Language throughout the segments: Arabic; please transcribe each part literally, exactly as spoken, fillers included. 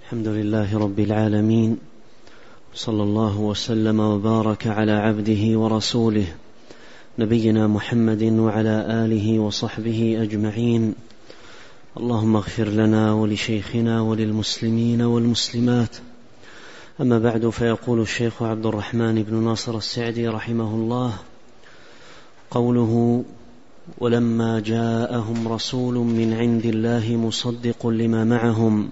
الحمد لله رب العالمين، صلى الله وسلم وبارك على عبده ورسوله نبينا محمد وعلى آله وصحبه أجمعين. اللهم اغفر لنا ولشيخنا وللمسلمين والمسلمات. أما بعد، فيقول الشيخ عبد الرحمن بن ناصر السعدي رحمه الله: قوله: ولما جاءهم رسول من عند الله مصدق لما معهم،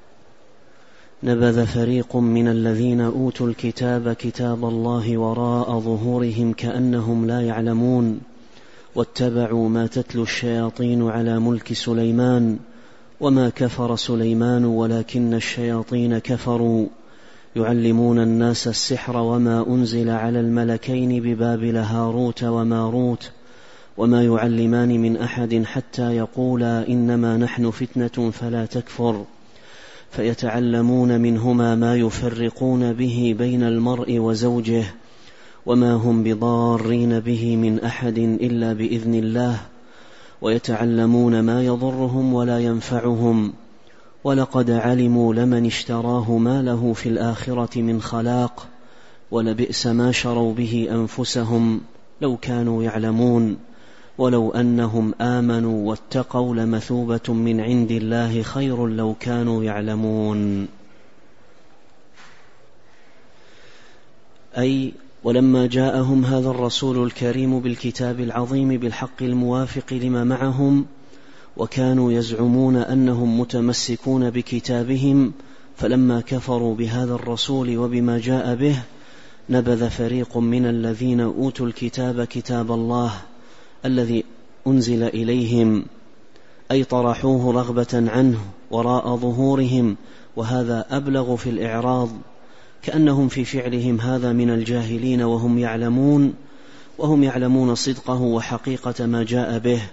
نبذ فريق من الذين أوتوا الكتاب كتاب الله وراء ظهورهم كأنهم لا يعلمون، واتبعوا ما تتلو الشياطين على ملك سليمان، وما كفر سليمان ولكن الشياطين كفروا يعلمون الناس السحر وما أنزل على الملكين ببابل هاروت وماروت، وما يعلمان من أحد حتى يقولا إنما نحن فتنة فلا تكفر، فيتعلمون منهما ما يفرقون به بين المرء وزوجه، وما هم بضارين به من أحد إلا بإذن الله، ويتعلمون ما يضرهم ولا ينفعهم، ولقد علموا لمن اشتراه ما له في الآخرة من خلاق، ولبئس ما شروا به أنفسهم لو كانوا يعلمون، ولو أنهم آمنوا واتقوا لمثوبة من عند الله خير لو كانوا يعلمون. أي ولما جاءهم هذا الرسول الكريم بالكتاب العظيم بالحق الموافق لما معهم، وكانوا يزعمون أنهم متمسكون بكتابهم، فلما كفروا بهذا الرسول وبما جاء به، نبذ فريق من الذين أوتوا الكتاب كتاب الله الذي أنزل إليهم، أي طرحوه رغبة عنه وراء ظهورهم، وهذا أبلغ في الإعراض، كأنهم في فعلهم هذا من الجاهلين وهم يعلمون وهم يعلمون صدقه وحقيقة ما جاء به.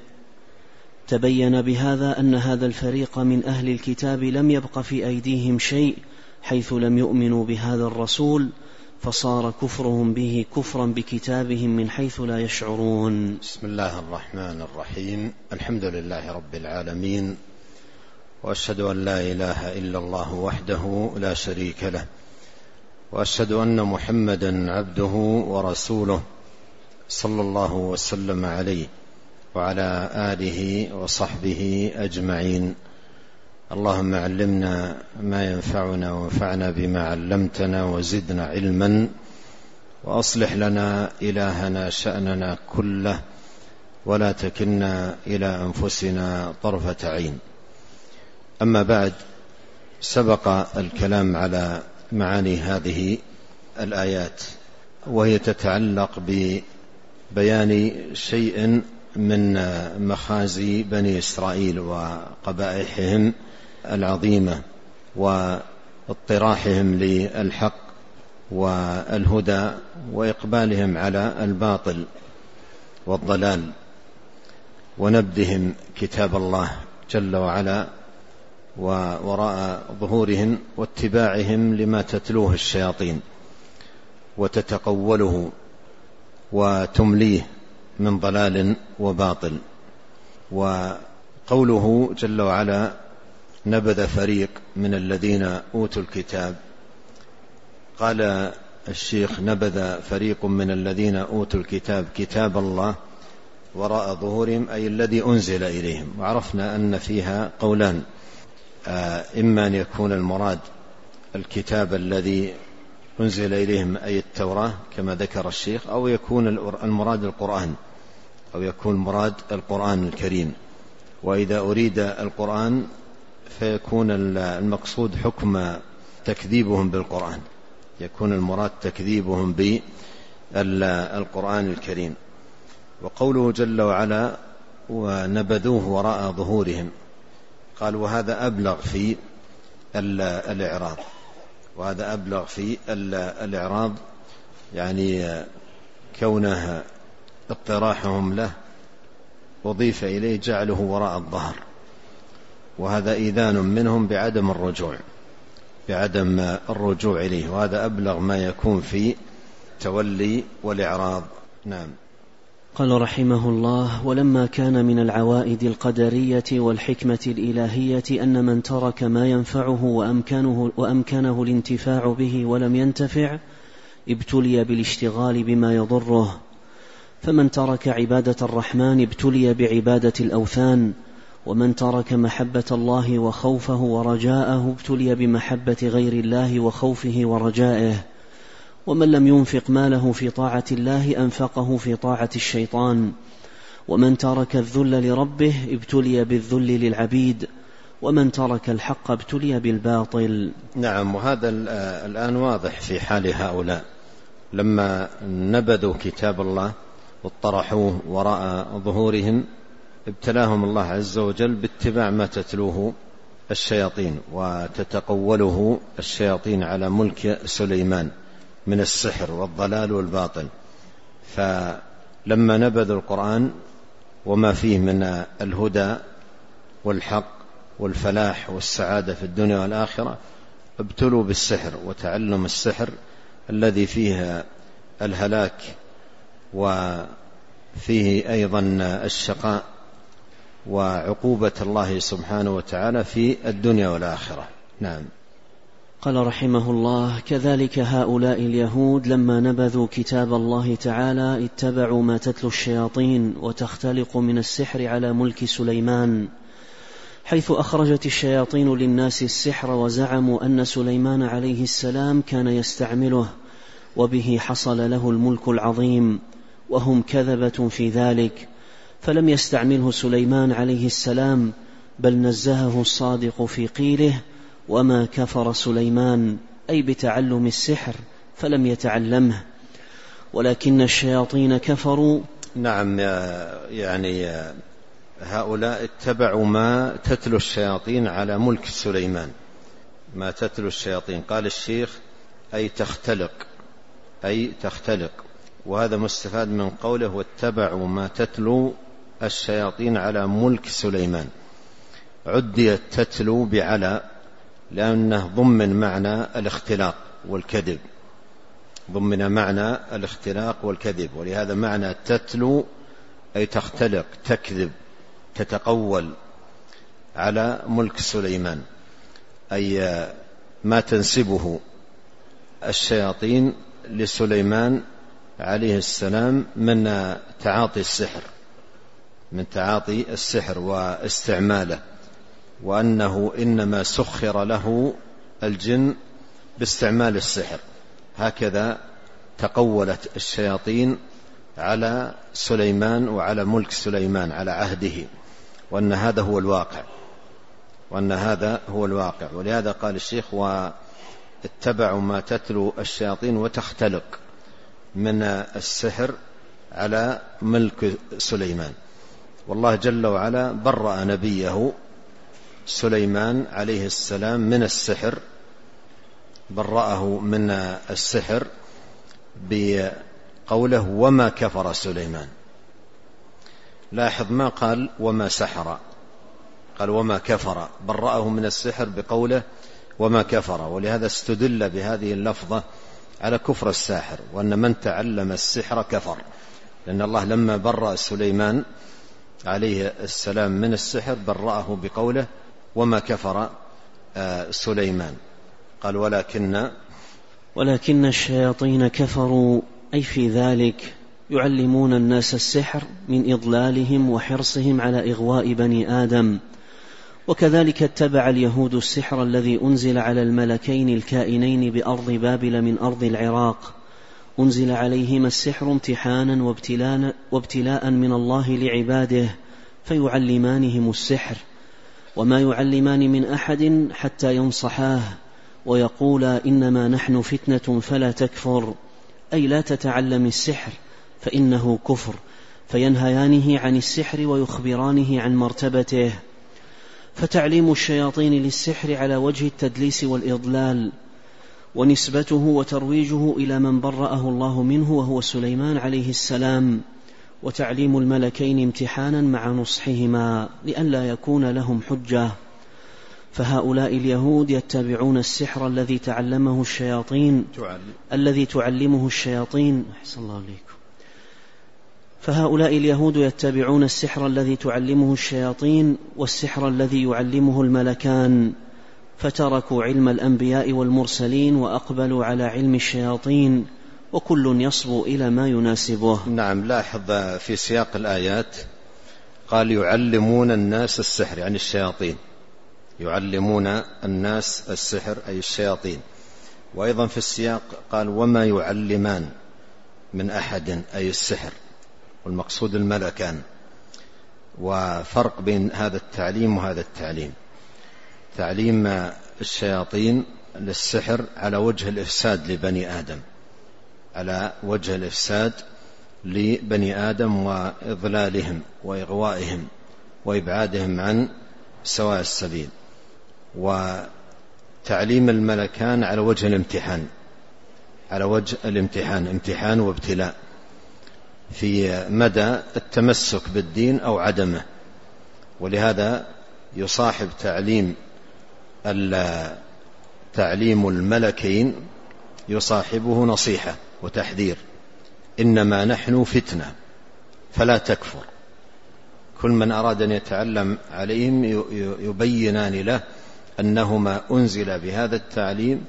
تبين بهذا أن هذا الفريق من أهل الكتاب لم يبق في أيديهم شيء حيث لم يؤمنوا بهذا الرسول، فصار كفرهم به كفرا بكتابهم من حيث لا يشعرون. بسم الله الرحمن الرحيم. الحمد لله رب العالمين، وأشهد أن لا إله إلا الله وحده لا شريك له، وأشهد أن محمدا عبده ورسوله صلى الله وسلم عليه وعلى آله وصحبه أجمعين. اللهم علمنا ما ينفعنا وانفعنا بما علمتنا وزدنا علما، وأصلح لنا إلهنا شأننا كله، ولا تكلنا إلى أنفسنا طرفة عين. أما بعد، سبق الكلام على معاني هذه الآيات، وهي تتعلق ببيان شيء من مخازي بني إسرائيل وقبائحهم العظيمة واضطراحهم للحق والهدى وإقبالهم على الباطل والضلال، ونبذهم كتاب الله جل وعلا ووراء ظهورهم، واتباعهم لما تتلوه الشياطين وتتقوله وتمليه من ضلال وباطل. وقوله جل وعلا: نبذ فريق من الذين أوتوا الكتاب، قال الشيخ: نبذ فريق من الذين أوتوا الكتاب كتاب الله وراء ظهورهم، أي الذي أنزل إليهم. وعرفنا أن فيها قولان: إما أن يكون المراد الكتاب الذي أنزل إليهم أي التوراة كما ذكر الشيخ، أو يكون المراد القرآن، أو يكون مراد القرآن الكريم. وإذا أريد القرآن فيكون المقصود حكم تكذيبهم بالقرآن، يكون المراد تكذيبهم بالقرآن الكريم. وقوله جل وعلا: ونبذوه وراء ظهورهم، قال: وهذا أبلغ في الإعراض، وهذا أبلغ في الإعراض، يعني كونه اقتراحهم له أضيف إليه جعله وراء الظهر، وهذا إيذان منهم بعدم الرجوع بعدم الرجوع إليه، وهذا أبلغ ما يكون في التولي والإعراض. نعم. قال رحمه الله: ولما كان من العوائد القدرية والحكمة الإلهية أن من ترك ما ينفعه وأمكانه, وأمكانه الانتفاع به ولم ينتفع ابتلي بالاشتغال بما يضره، فمن ترك عبادة الرحمن ابتلي بعبادة الأوثان، ومن ترك محبة الله وخوفه ورجاءه ابتلي بمحبة غير الله وخوفه ورجائه، ومن لم ينفق ماله في طاعة الله أنفقه في طاعة الشيطان، ومن ترك الذل لربه ابتلي بالذل للعبيد، ومن ترك الحق ابتلي بالباطل. نعم، وهذا الآن واضح في حال هؤلاء لما نبذوا كتاب الله واطرحوه وراء ظهورهم ابتلاهم الله عز وجل باتباع ما تتلوه الشياطين وتتقوله الشياطين على ملك سليمان من السحر والضلال والباطل. فلما نبذوا القرآن وما فيه من الهدى والحق والفلاح والسعادة في الدنيا والآخرة ابتلوا بالسحر وتعلم السحر الذي فيه الهلاك وفيه أيضا الشقاء وعقوبة الله سبحانه وتعالى في الدنيا والآخرة. نعم. قال رحمه الله: كذلك هؤلاء اليهود لما نبذوا كتاب الله تعالى اتبعوا ما تتلو الشياطين وتختلق من السحر على ملك سليمان، حيث أخرجت الشياطين للناس السحر وزعموا أن سليمان عليه السلام كان يستعمله وبه حصل له الملك العظيم، وهم كذبة في ذلك، فلم يستعمله سليمان عليه السلام، بل نزهه الصادق في قيله: وما كفر سليمان، أي بتعلم السحر، فلم يتعلمه، ولكن الشياطين كفروا. نعم، يعني هؤلاء اتبعوا ما تتلو الشياطين على ملك سليمان. ما تتلو الشياطين قال الشيخ أي تختلق، أي تختلق، وهذا مستفاد من قوله واتبعوا ما تتلو الشياطين على ملك سليمان. عديت تتلو بعلى لأنه ضمن معنى الاختلاق والكذب، ضمن معنى الاختلاق والكذب، ولهذا معنى تتلو أي تختلق، تكذب، تتقول على ملك سليمان، أي ما تنسبه الشياطين لسليمان عليه السلام من تعاطي السحر، من تعاطي السحر واستعماله، وأنه إنما سخر له الجن باستعمال السحر. هكذا تقولت الشياطين على سليمان وعلى ملك سليمان على عهده، وأن هذا هو الواقع، وأن هذا هو الواقع. ولهذا قال الشيخ واتبعوا ما تتلو الشياطين وتختلق من السحر على ملك سليمان. والله جل وعلا برأ نبيه سليمان عليه السلام من السحر، برأه من السحر بقوله وما كفر سليمان. لاحظ ما قال وما سحر، قال وما كفر، برأه من السحر بقوله وما كفر. ولهذا استدل بهذه اللفظة على كفر الساحر، وأن من تعلم السحر كفر، لأن الله لما برأ سليمان عليه السلام من السحر برأه بقوله وما كفر سليمان. قال ولكن ولكن الشياطين كفروا، أي في ذلك يعلمون الناس السحر من إضلالهم وحرصهم على إغواء بني آدم. وكذلك اتبع اليهود السحر الذي أنزل على الملكين الكائنين بأرض بابل من أرض العراق، أنزل عليهما السحر امتحانا وابتلاء, وابتلاء من الله لعباده، فيعلمانهم السحر، وما يعلمان من أحد حتى ينصحاه ويقولا إنما نحن فتنة فلا تكفر، أي لا تتعلم السحر فإنه كفر، فينهيانه عن السحر ويخبرانه عن مرتبته. فتعليم الشياطين للسحر على وجه التدليس والإضلال، ونسبته وترويجه إلى من برأه الله منه وهو سليمان عليه السلام، وتعليم الملكين امتحانا مع نصحهما لئلا يكون لهم حجة. فهؤلاء اليهود يتبعون السحر الذي تعلمه الشياطين، تعلم. الذي تعلمه الشياطين أحسن الله عليكم فهؤلاء اليهود يتبعون السحر الذي تعلمه الشياطين والسحر الذي يعلمه الملكان، فتركوا علم الأنبياء والمرسلين وأقبلوا على علم الشياطين، وكل يصبو إلى ما يناسبه. نعم، لاحظ في سياق الآيات قال يعلمون الناس السحر، يعني الشياطين، يعلمون الناس السحر أي الشياطين. وأيضا في السياق قال وما يعلمان من أحد أي السحر، والمقصود الملكان. وفرق بين هذا التعليم وهذا التعليم. تعليم الشياطين للسحر على وجه الإفساد لبني آدم، على وجه الإفساد لبني آدم وإضلالهم وإغوائهم وإبعادهم عن سواء السبيل. وتعليم الملكان على وجه الامتحان، على وجه الامتحان، امتحان وابتلاء في مدى التمسك بالدين أو عدمه. ولهذا يصاحب تعليم تعليم الملكين يصاحبه نصيحة وتحذير: إنما نحن فتنة فلا تكفر. كل من أراد أن يتعلم عليهم يبينان له أنهما أنزل بهذا التعليم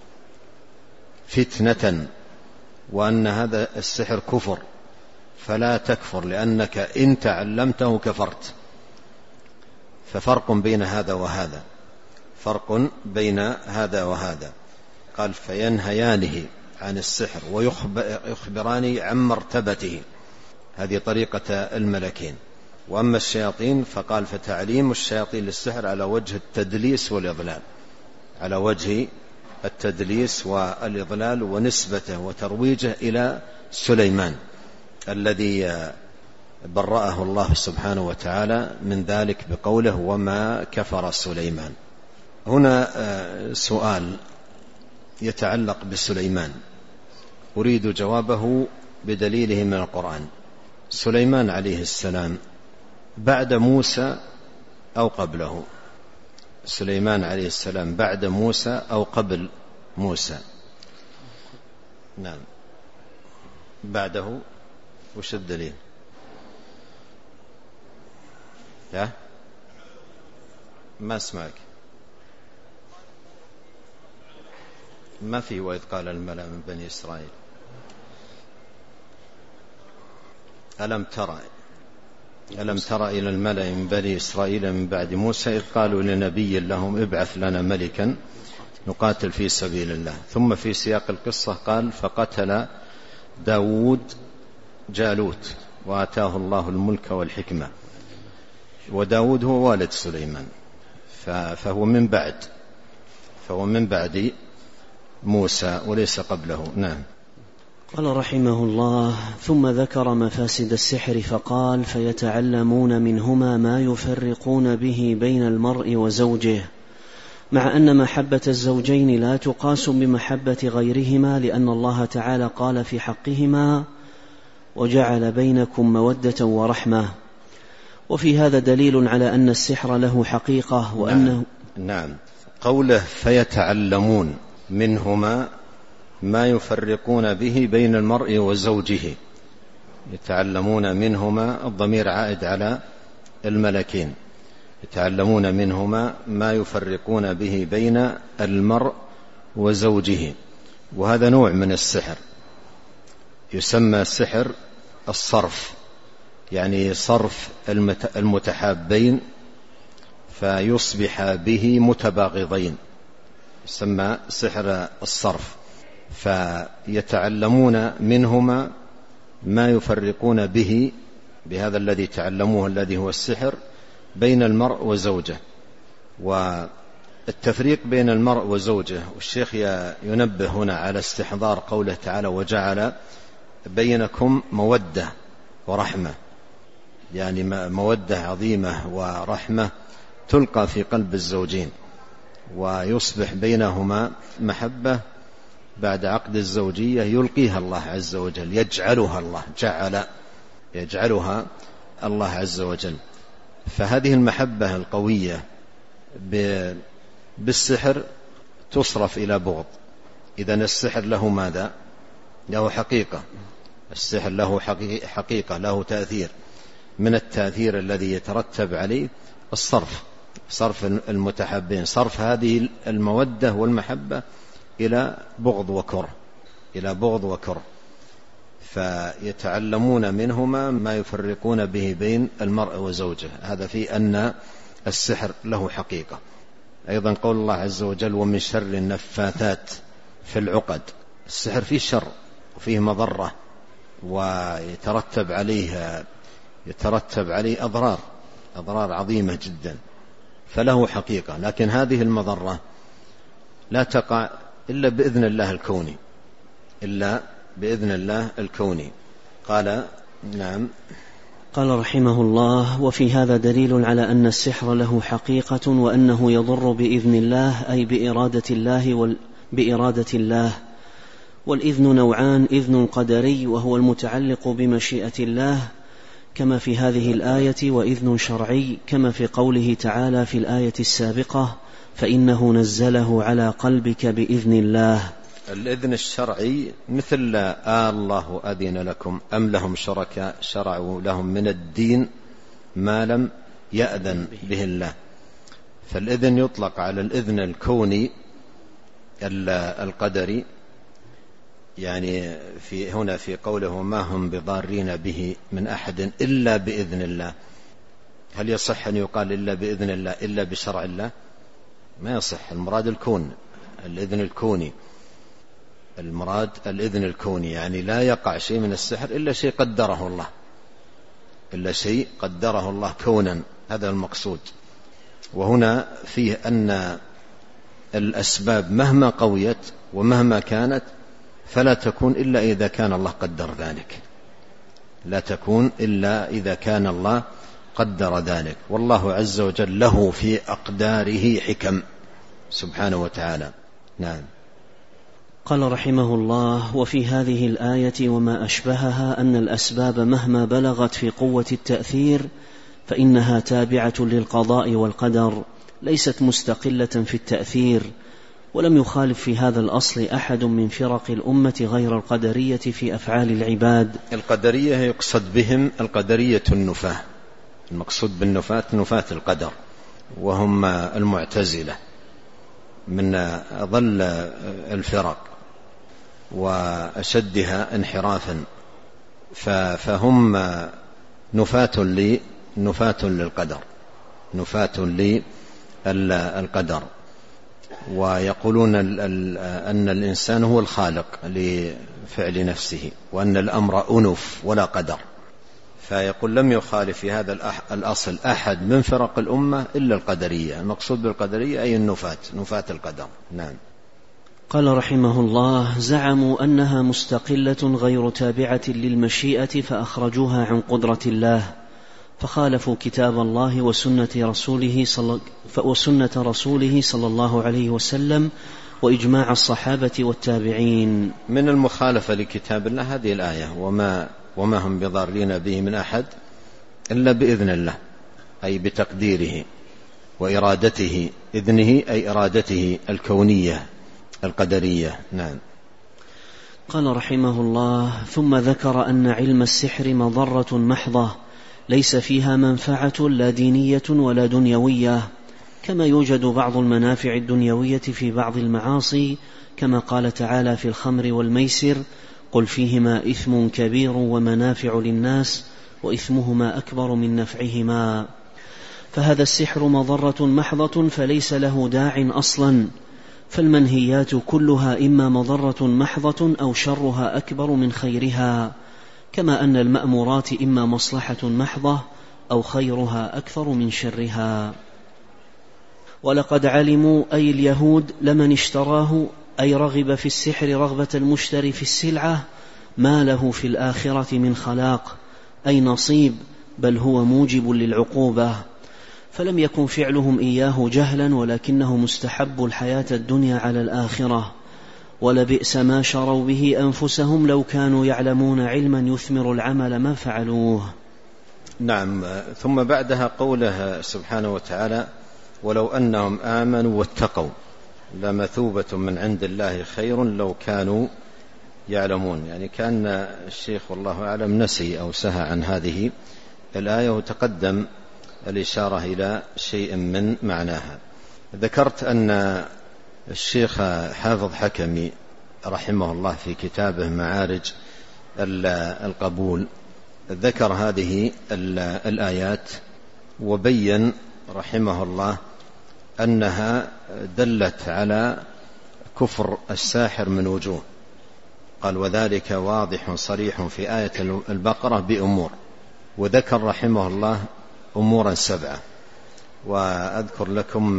فتنة، وأن هذا السحر كفر، فلا تكفر لأنك إن تعلمته كفرت. ففرق بين هذا وهذا، فرق بين هذا وهذا. قال فينهيانه عن السحر ويخبراني عن مرتبته، هذه طريقة الملكين. وأما الشياطين فقال فتعليم الشياطين للسحر على وجه التدليس والإضلال، على وجه التدليس والإضلال، ونسبته وترويجه إلى سليمان الذي برأه الله سبحانه وتعالى من ذلك بقوله وما كفر سليمان. هنا سؤال يتعلق بسليمان أريد جوابه بدليله من القرآن. سليمان عليه السلام بعد موسى أو قبله؟ سليمان عليه السلام بعد موسى أو قبل موسى؟ نعم بعده. وش الدليل؟ لا ما اسمعك. ما في وإذ قال الملأ من بني إسرائيل. ألم ترى ألم ترى إلى الملأ من بني إسرائيل من بعد موسى إذ قالوا لنبي لهم ابعث لنا ملكا نقاتل في سبيل الله. ثم في سياق القصة قال فقتل داود جالوت وآتاه الله الملك والحكمة. وداود هو والد سليمان، فهو من بعد فهو من بعد موسى وليس قبله. نعم. قال رحمه الله ثم ذكر مفاسد السحر فقال فيتعلمون منهما ما يفرقون به بين المرء وزوجه، مع أن محبة الزوجين لا تقاس بمحبة غيرهما، لأن الله تعالى قال في حقهما وجعل بينكم مودة ورحمة. وفي هذا دليل على أن السحر له حقيقة وأنه نعم, نعم. قوله فيتعلمون منهما ما يفرقون به بين المرء وزوجه، يتعلمون منهما الضمير عائد على الملكين، يتعلمون منهما ما يفرقون به بين المرء وزوجه. وهذا نوع من السحر يسمى السحر الصرف، يعني صرف المتحابين فيصبح به متباغضين، يسمى سحر الصرف. فيتعلمون منهما ما يفرقون به، بهذا الذي تعلموه الذي هو السحر، بين المرء وزوجه. والتفريق بين المرء وزوجه، والشيخ ينبه هنا على استحضار قوله تعالى وجعل بينكم مودة ورحمة، يعني مودة عظيمة ورحمة تلقى في قلب الزوجين، ويصبح بينهما محبة بعد عقد الزوجية يلقيها الله عز وجل، يجعلها الله جعل يجعلها الله عز وجل. فهذه المحبة القوية بالسحر تصرف إلى بغض. إذن السحر له ماذا؟ له حقيقة، السحر له حقيقة، له تأثير. من التأثير الذي يترتب عليه الصرف، صرف المتحبين، صرف هذه المودة والمحبة إلى بغض وكره، إلى بغض وكره، فيتعلمون منهما ما يفرقون به بين المرء وزوجه. هذا في أن السحر له حقيقة. أيضا قول الله عز وجل: ومن شر النفاثات في العقد. السحر فيه شر وفيه مضرة، ويترتب عليه يترتب عليه أضرار أضرار عظيمة جدا، فله حقيقة. لكن هذه المضرة لا تقع إلا بإذن الله الكوني، إلا بإذن الله الكوني. قال نعم. قال رحمه الله: وفي هذا دليل على أن السحر له حقيقة، وأنه يضر بإذن الله، أي بإرادة الله وال... بإرادة الله. والإذن نوعان: إذن قدري وهو المتعلق بمشيئة الله كما في هذه الآية، وإذن شرعي كما في قوله تعالى في الآية السابقة: فإنه نزله على قلبك بإذن الله. الإذن الشرعي مثل آه الله أذن لكم أم لهم شركاء شرعوا لهم من الدين ما لم يأذن به الله. فالإذن يطلق على الإذن الكوني القدري، يعني في هنا في قوله ما هم بضارين به من أحد إلا بإذن الله. هل يصح أن يقال إلا بإذن الله إلا بشرع الله؟ ما يصح. المراد الكون، الإذن الكوني، المراد الإذن الكوني، يعني لا يقع شيء من السحر إلا شيء قدره الله، إلا شيء قدره الله كونا، هذا المقصود. وهنا فيه أن الأسباب مهما قويت ومهما كانت فلا تكون إلا إذا كان الله قدر ذلك، لا تكون إلا إذا كان الله قدر ذلك. والله عز وجل له في أقداره حكم سبحانه وتعالى. نعم. قال رحمه الله: وفي هذه الآية وما أشبهها أن الأسباب مهما بلغت في قوة التأثير فإنها تابعة للقضاء والقدر، ليست مستقلة في التأثير. ولم يخالف في هذا الأصل أحد من فرق الأمة غير القدرية في أفعال العباد. القدرية يقصد بهم القدرية النفاة، المقصود بالنفاة نفاة القدر، وهم المعتزلة من أضل الفرق وأشدها انحرافا، فهم نفاة لي نفاة للقدر، نفاة للقدر، ويقولون أن الإنسان هو الخالق لفعل نفسه، وأن الأمر أنف ولا قدر. فيقول لم يخالف في هذا الأصل أحد من فرق الأمة إلا القدرية. المقصود بالقدرية أي النفاة، نفاة القدر. نعم. قال رحمه الله: زعموا أنها مستقلة غير تابعة للمشيئة فأخرجوها عن قدرة الله، فخالفوا كتاب الله وسنة رسوله صلى, وسنة رسوله صلى الله عليه وسلم وإجماع الصحابة والتابعين. من المخالفة لكتاب الله هذه الآية: وما, وما هم بضارين به من أحد إلا بإذن الله، أي بتقديره وإرادته، إذنه أي إرادته الكونية القدرية. نعم. قال رحمه الله: ثم ذكر أن علم السحر مضرة محضة ليس فيها منفعة لا دينية ولا دنيوية، كما يوجد بعض المنافع الدنيوية في بعض المعاصي، كما قال تعالى في الخمر والميسر: قل فيهما إثم كبير ومنافع للناس وإثمهما أكبر من نفعهما. فهذا السحر مضرة محضة فليس له داع أصلا، فالمنهيات كلها إما مضرة محضة أو شرها أكبر من خيرها، كما أن المأمورات إما مصلحة محضة أو خيرها أكثر من شرها. ولقد علموا أي اليهود لمن اشتراه أي رغب في السحر رغبة المشتري في السلعة ما له في الآخرة من خلاق أي نصيب، بل هو موجب للعقوبة. فلم يكن فعلهم إياه جهلا، ولكنه مستحب الحياة الدنيا على الآخرة، ولبئس ما شروا به أنفسهم لو كانوا يعلمون علما يثمر العمل ما فعلوه. نعم. ثم بعدها قوله سبحانه وتعالى: ولو أنهم آمنوا واتقوا لمثوبة من عند الله خير لو كانوا يعلمون. يعني كان الشيخ والله أعلم نسي أو سهى عن هذه الآية، وتقدم الإشارة إلى شيء من معناها. ذكرت أن الشيخ حافظ حكمي رحمه الله في كتابه معارج القبول ذكر هذه الآيات، وبين رحمه الله أنها دلت على كفر الساحر من وجوه. قال: وذلك واضح صريح في آية البقرة بأمور، وذكر رحمه الله أمورا سبعة، وأذكر لكم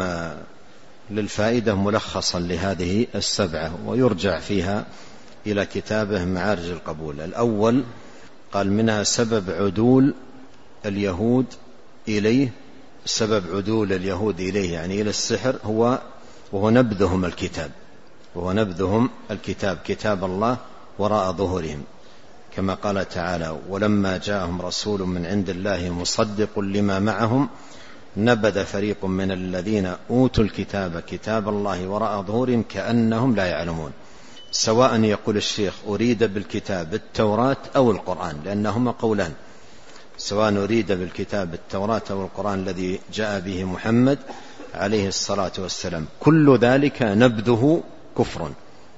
للفائدة ملخصا لهذه السبعة، ويرجع فيها إلى كتابه معارج القبول. الأول قال: منها سبب عدول اليهود إليه، سبب عدول اليهود إليه يعني إلى السحر هو وهو نبذهم الكتاب، وهو نبذهم الكتاب كتاب الله وراء ظهورهم، كما قال تعالى: ولما جاءهم رسول من عند الله مصدق لما معهم نبذ فريق من الذين أوتوا الكتاب كتاب الله وراء ظهورهم كأنهم لا يعلمون. سواء يقول الشيخ أريد بالكتاب التوراة أو القرآن، لأنهما قولان، سواء أريد بالكتاب التوراة أو القرآن الذي جاء به محمد عليه الصلاة والسلام، كل ذلك نبذه كفر،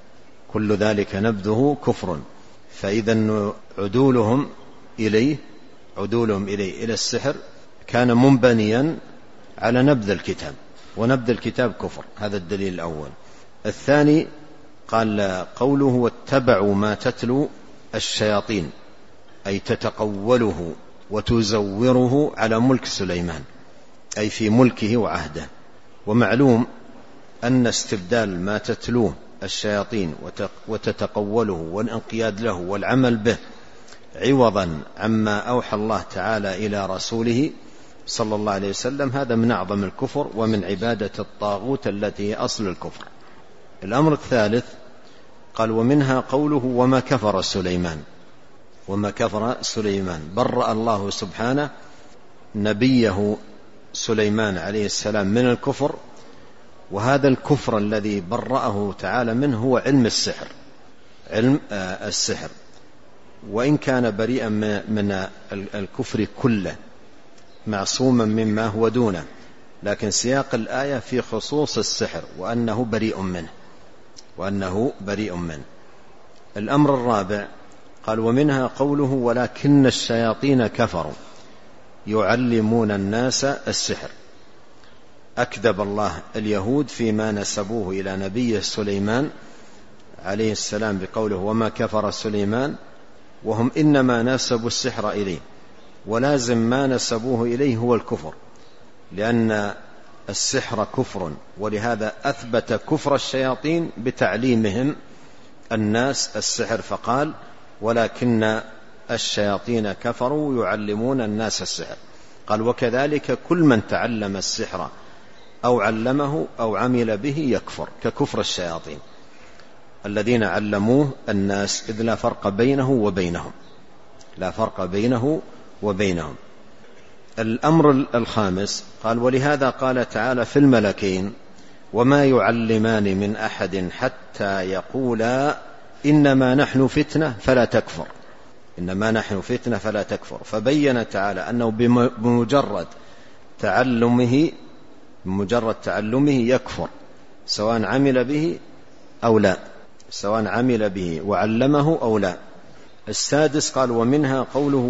كل ذلك نبذه كفر. فإذا عدولهم إليه عدولهم إليه إلى السحر كان منبنيا على نبذ الكتاب، ونبذ الكتاب كفر. هذا الدليل الأول. الثاني قال: قوله: واتبعوا ما تتلو الشياطين، أي تتقوله وتزوره على ملك سليمان، أي في ملكه وعهده. ومعلوم أن استبدال ما تتلوه الشياطين وتتقوله والانقياد له والعمل به عوضا عما أوحى الله تعالى إلى رسوله صلى الله عليه وسلم، هذا من أعظم الكفر ومن عبادة الطاغوت التي هي أصل الكفر. الأمر الثالث قال: ومنها قوله: وما كفر سليمان، وما كفر سليمان، برأ الله سبحانه نبيه سليمان عليه السلام من الكفر، وهذا الكفر الذي برأه تعالى منه هو علم السحر، علم السحر، وإن كان بريئا من الكفر كله معصوما مما هو دونه، لكن سياق الآية في خصوص السحر وأنه بريء منه وأنه بريء منه. الأمر الرابع قال: ومنها قوله: ولكن الشياطين كفروا يعلمون الناس السحر. أكذب الله اليهود فيما نسبوه إلى نبيه سليمان عليه السلام بقوله: وما كفر سليمان، وهم إنما نسبوا السحر إليه، ولازم ما نسبوه إليه هو الكفر، لأن السحر كفر، ولهذا أثبت كفر الشياطين بتعليمهم الناس السحر، فقال: ولكن الشياطين كفروا يعلمون الناس السحر. قال: وكذلك كل من تعلم السحر أو علمه أو عمل به يكفر، ككفر الشياطين الذين علموه الناس، إذ لا فرق بينه وبينهم، لا فرق بينه وبينهم. الأمر الخامس قال: ولهذا قال تعالى في الملكين: وما يعلمان من أحد حتى يقولا إنما نحن فتنة فلا تكفر، إنما نحن فتنة فلا تكفر. فبين تعالى أنه بمجرد تعلمه بمجرد تعلمه يكفر، سواء عمل به أو لا، سواء عمل به وعلمه أو لا. السادس قال: ومنها قوله: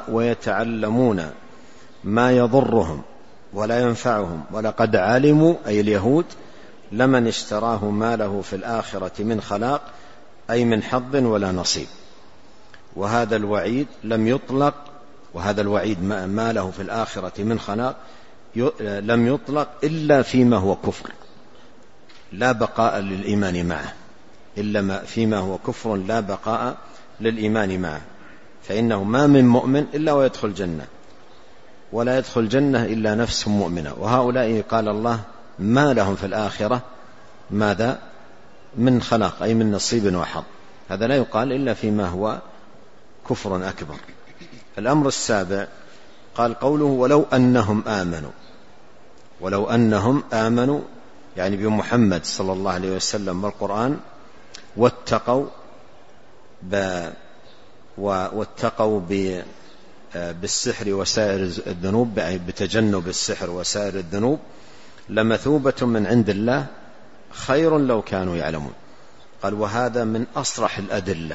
ويتعلمون ما يضرهم ولا ينفعهم ولقد علموا، أي اليهود، لمن اشتراه ما له في الآخرة من خلاق، أي من حظ ولا نصيب. وهذا الوعيد لم يطلق، وهذا الوعيد ما له في الآخرة من خلاق لم يطلق إلا فيما هو كفر لا بقاء للإيمان معه، إلا فيما هو كفر لا بقاء للإيمان معه، فإنه ما من مؤمن إلا ويدخل الجنة، ولا يدخل الجنة إلا نفس مؤمنة. وهؤلاء قال الله ما لهم في الآخرة ماذا؟ من خلاق، أي من نصيب وحظ. هذا لا يقال إلا فيما هو كفر أكبر. الأمر السابع قال قوله: ولو أنهم آمنوا، ولو أنهم آمنوا يعني بمحمد صلى الله عليه وسلم والقرآن، واتقوا واتقوا بالسحر وسائر الذنوب، أي بتجنب السحر وسائر الذنوب، لمثوبة من عند الله خير لو كانوا يعلمون. قال وهذا من أصرح الأدلة،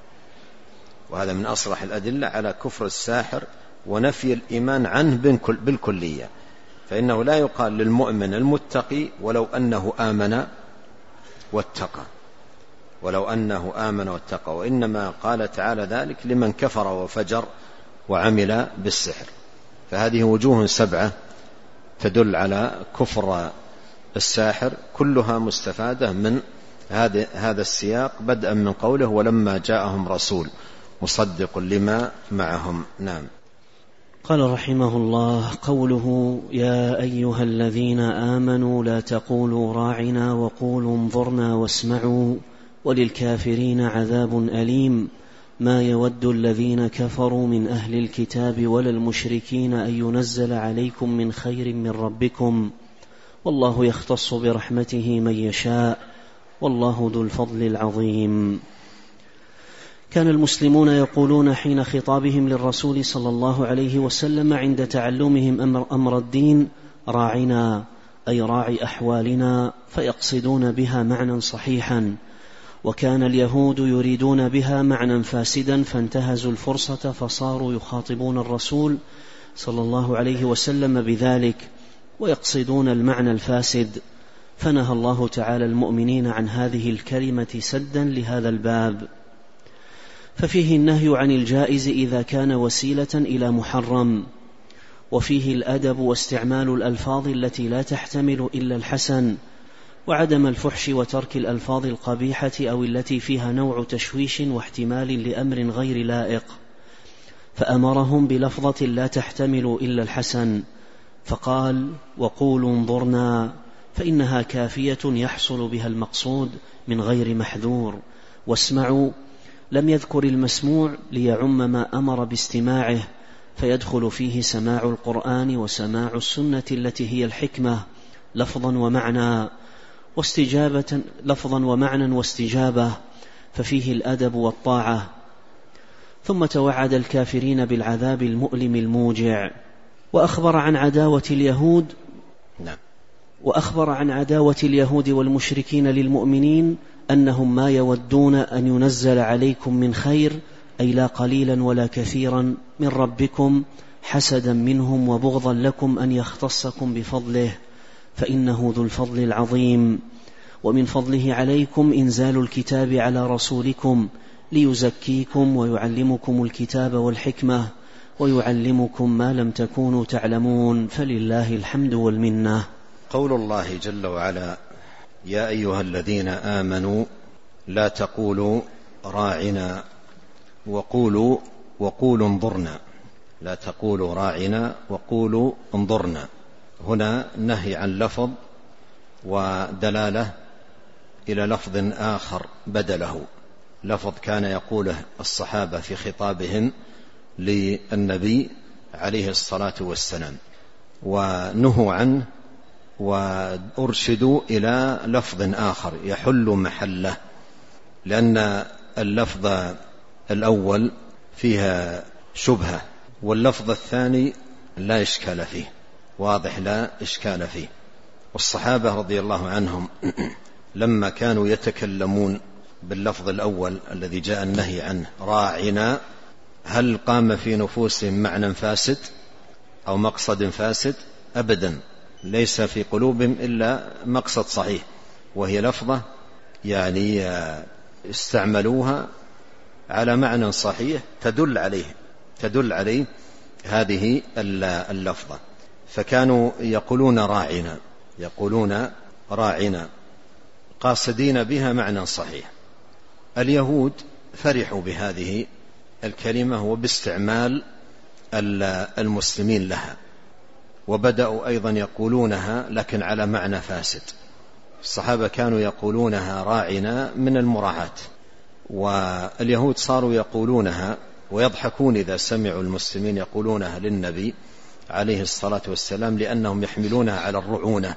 وهذا من أصرح الأدلة على كفر الساحر ونفي الإيمان عنه بالكلية. فإنه لا يقال للمؤمن المتقي ولو أنه آمن واتقى، ولو أنه آمن واتقى، وإنما قال تعالى ذلك لمن كفر وفجر وعمل بالسحر. فهذه وجوه سبعة تدل على كفر الساحر، كلها مستفادة من هذا السياق، بدءا من قوله ولما جاءهم رسول مصدق لما معهم. نعم. قال رحمه الله: قوله يا أيها الذين آمنوا لا تقولوا راعنا وقولوا انظرنا واسمعوا وللكافرين عذاب أليم، ما يود الذين كفروا من أهل الكتاب ولا المشركين أن ينزل عليكم من خير من ربكم، والله يختص برحمته من يشاء، والله ذو الفضل العظيم. كان المسلمون يقولون حين خطابهم للرسول صلى الله عليه وسلم عند تعلمهم أمر, أمر الدين راعنا، أي راعي أحوالنا، فيقصدون بها معنى صحيحا. وكان اليهود يريدون بها معنى فاسدا، فانتهزوا الفرصة فصاروا يخاطبون الرسول صلى الله عليه وسلم بذلك ويقصدون المعنى الفاسد، فنهى الله تعالى المؤمنين عن هذه الكلمة سدا لهذا الباب. ففيه النهي عن الجائز إذا كان وسيلة إلى محرم، وفيه الأدب واستعمال الألفاظ التي لا تحتمل إلا الحسن، وعدم الفحش وترك الألفاظ القبيحة أو التي فيها نوع تشويش واحتمال لأمر غير لائق، فأمرهم بلفظة لا تحتمل إلا الحسن، فقال وقولوا انظرنا، فإنها كافية يحصل بها المقصود من غير محذور. واسمعوا لم يذكر المسموع ليعم ما أمر باستماعه، فيدخل فيه سماع القرآن وسماع السنة التي هي الحكمة لفظا ومعنى واستجابة، لفظا ومعنى واستجابة، ففيه الأدب والطاعة. ثم توعد الكافرين بالعذاب المؤلم الموجع، وأخبر عن عداوة اليهود نعم. وأخبر عن عداوة اليهود والمشركين للمؤمنين أنهم ما يودون أن ينزل عليكم من خير، أي لا قليلا ولا كثيرا من ربكم، حسدا منهم وبغضا لكم أن يختصكم بفضله، فإنه ذو الفضل العظيم. ومن فضله عليكم إنزال الكتاب على رسولكم ليزكيكم ويعلمكم الكتاب والحكمة ويعلمكم ما لم تكونوا تعلمون، فلله الحمد والمنة. قول الله جل وعلا يا أيها الذين آمنوا لا تقولوا راعنا وقولوا وقولوا انظرنا، لا تقولوا راعنا وقولوا انظرنا، هنا نهي عن لفظ ودلالة إلى لفظ آخر بدله، لفظ كان يقوله الصحابة في خطابهم للنبي عليه الصلاة والسلام، ونهوا عنه وأرشدوا إلى لفظ آخر يحل محله، لأن اللفظ الأول فيها شبهة، واللفظ الثاني لا إشكال فيه، واضح لا إشكال فيه. والصحابة رضي الله عنهم لما كانوا يتكلمون باللفظ الأول الذي جاء النهي عنه راعنا، هل قام في نفوسهم معنى فاسد أو مقصد فاسد؟ أبدا، ليس في قلوبهم إلا مقصد صحيح، وهي لفظة يعني استعملوها على معنى صحيح تدل عليه تدل عليه هذه اللفظة، فكانوا يقولون راعنا يقولون راعنا قاصدين بها معنى صحيح. اليهود فرحوا بهذه الكلمة وباستعمال المسلمين لها، وبدأوا أيضا يقولونها لكن على معنى فاسد. الصحابة كانوا يقولونها راعنا من المراعاة، واليهود صاروا يقولونها ويضحكون إذا سمعوا المسلمين يقولونها للنبي عليه الصلاة والسلام، لأنهم يحملونها على الرعونة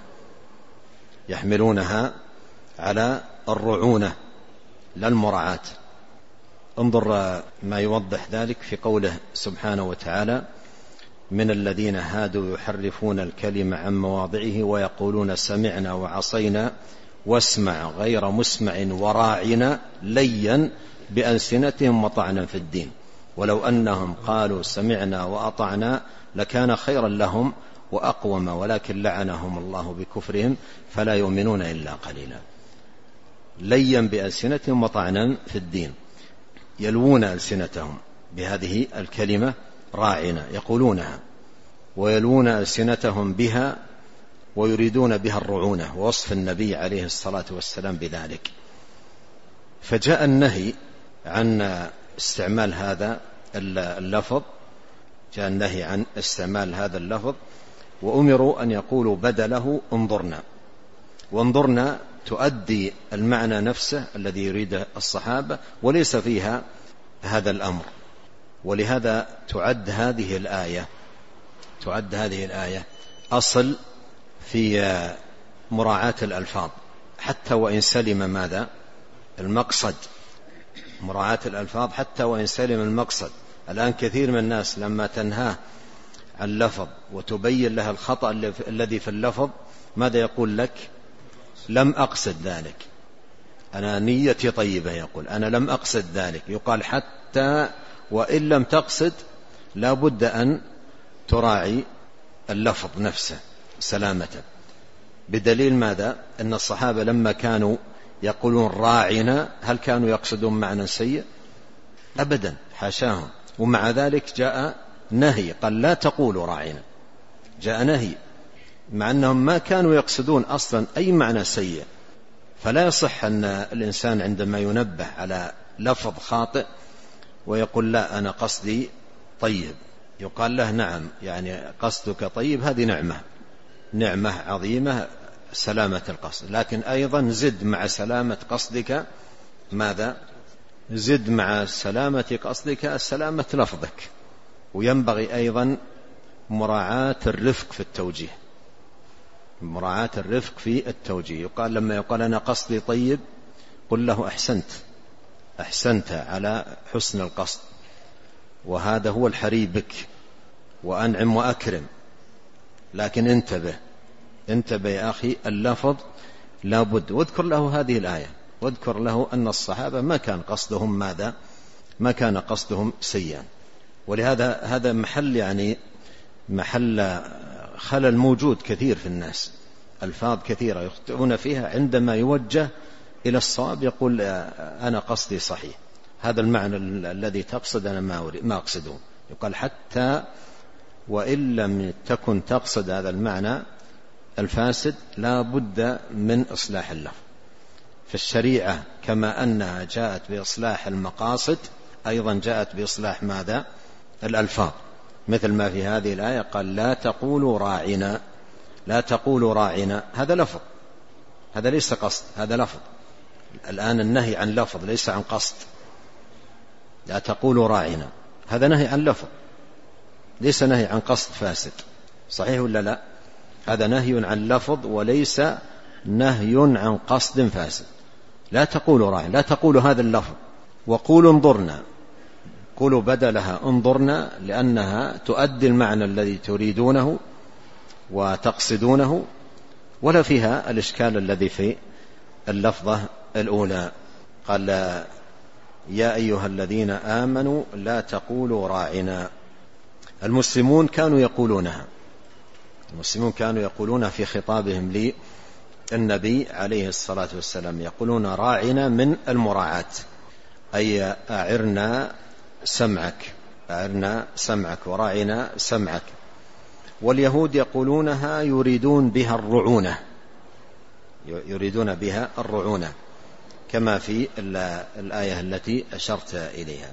يحملونها على الرعونة لا المراعاة. انظر ما يوضح ذلك في قوله سبحانه وتعالى: من الذين هادوا يحرفون الكلم عن مواضعه ويقولون سمعنا وعصينا واسمع غير مسمع وراعنا ليا بألسنتهم وطعنا في الدين ولو أنهم قالوا سمعنا وأطعنا لكان خيرا لهم وأقوم ولكن لعنهم الله بكفرهم فلا يؤمنون إلا قليلا. ليا بألسنتهم وطعنا في الدين، يلوون ألسنتهم بهذه الكلمة راعنا يقولونها، ويلوون ألسنتهم بها ويريدون بها الرعونة، ووصف النبي عليه الصلاة والسلام بذلك. فجاء النهي عن استعمال هذا اللفظ، جاء النهي عن استعمال هذا اللفظ، وأمروا أن يقولوا بدله انظرنا. وانظرنا تؤدي المعنى نفسه الذي يريده الصحابة وليس فيها هذا الأمر، ولهذا تعد هذه الآية تعد هذه الآية أصل في مراعاة الألفاظ حتى وإن سلم ماذا المقصد، مراعاة الألفاظ حتى وإن سلم المقصد. الآن كثير من الناس لما تنهاه عن لفظ وتبين لها الخطأ الذي في اللفظ ماذا يقول لك؟ لم أقصد ذلك، أنا نيتي طيبة، يقول أنا لم أقصد ذلك. يقال حتى وإن لم تقصد لا بد أن تراعي اللفظ نفسه سلامة. بدليل ماذا؟ أن الصحابة لما كانوا يقولون راعنا هل كانوا يقصدون معنى سيء؟ أبدا، حاشاهم. ومع ذلك جاء نهي، قال لا تقولوا راعنا، جاء نهي، مع أنهم ما كانوا يقصدون أصلا أي معنى سيء. فلا يصح أن الإنسان عندما ينبه على لفظ خاطئ ويقول لا أنا قصدي طيب، يقال له نعم، يعني قصدك طيب، هذه نعمة نعمة عظيمة سلامة القصد، لكن أيضا زد مع سلامة قصدك ماذا؟ زد مع سلامة قصدك سلامة لفظك. وينبغي أيضا مراعاة الرفق في التوجيه، مراعاة الرفق في التوجيه. يقال لما يقال أنا قصدي طيب قل له أحسنت أحسنت على حسن القصد، وهذا هو الحري بك، وأنعم وأكرم، لكن انتبه انتبه يا أخي اللفظ لابد. واذكر له هذه الآية، واذكر له أن الصحابة ما كان قصدهم ماذا؟ ما كان قصدهم سيئا. ولهذا هذا محل يعني محل خلل موجود كثير في الناس، ألفاظ كثيرة يخطئون فيها، عندما يوجه إلى الصواب يقول أنا قصدي صحيح، هذا المعنى الذي تقصد أنا ما ما أقصده. يقال حتى وإن لم تكن تقصد هذا المعنى الفاسد لا بد من إصلاح اللفظ. فالشريعة كما أنها جاءت بإصلاح المقاصد أيضا جاءت بإصلاح ماذا؟ الألفاظ، مثل ما في هذه الآية قال لا تقولوا راعنا، لا تقولوا راعنا، هذا لفظ، هذا ليس قصد، هذا لفظ. الآن النهي عن لفظ ليس عن قصد. لا تقولوا راعنا هذا نهي عن لفظ، ليس نهي عن قصد فاسد، صحيح ولا لا؟ هذا نهي عن لفظ وليس نهي عن قصد فاسد. لا تقولوا راعنا، لا تقولوا هذا اللفظ، وقولوا انظرنا، قولوا بدلها انظرنا، لأنها تؤدي المعنى الذي تريدونه وتقصدونه، ولا فيها الإشكال الذي في اللفظة الأولى. قال يا أيها الذين آمنوا لا تقولوا راعنا. المسلمون كانوا يقولونها، المسلمون كانوا يقولونها في خطابهم للنبي عليه الصلاة والسلام، يقولون راعنا من المراعاة، أي أعرنا سمعك، أعرنا سمعك وراعنا سمعك. واليهود يقولونها يريدون بها الرعونة، يريدون بها الرعونة كما في الآية التي أشرت إليها.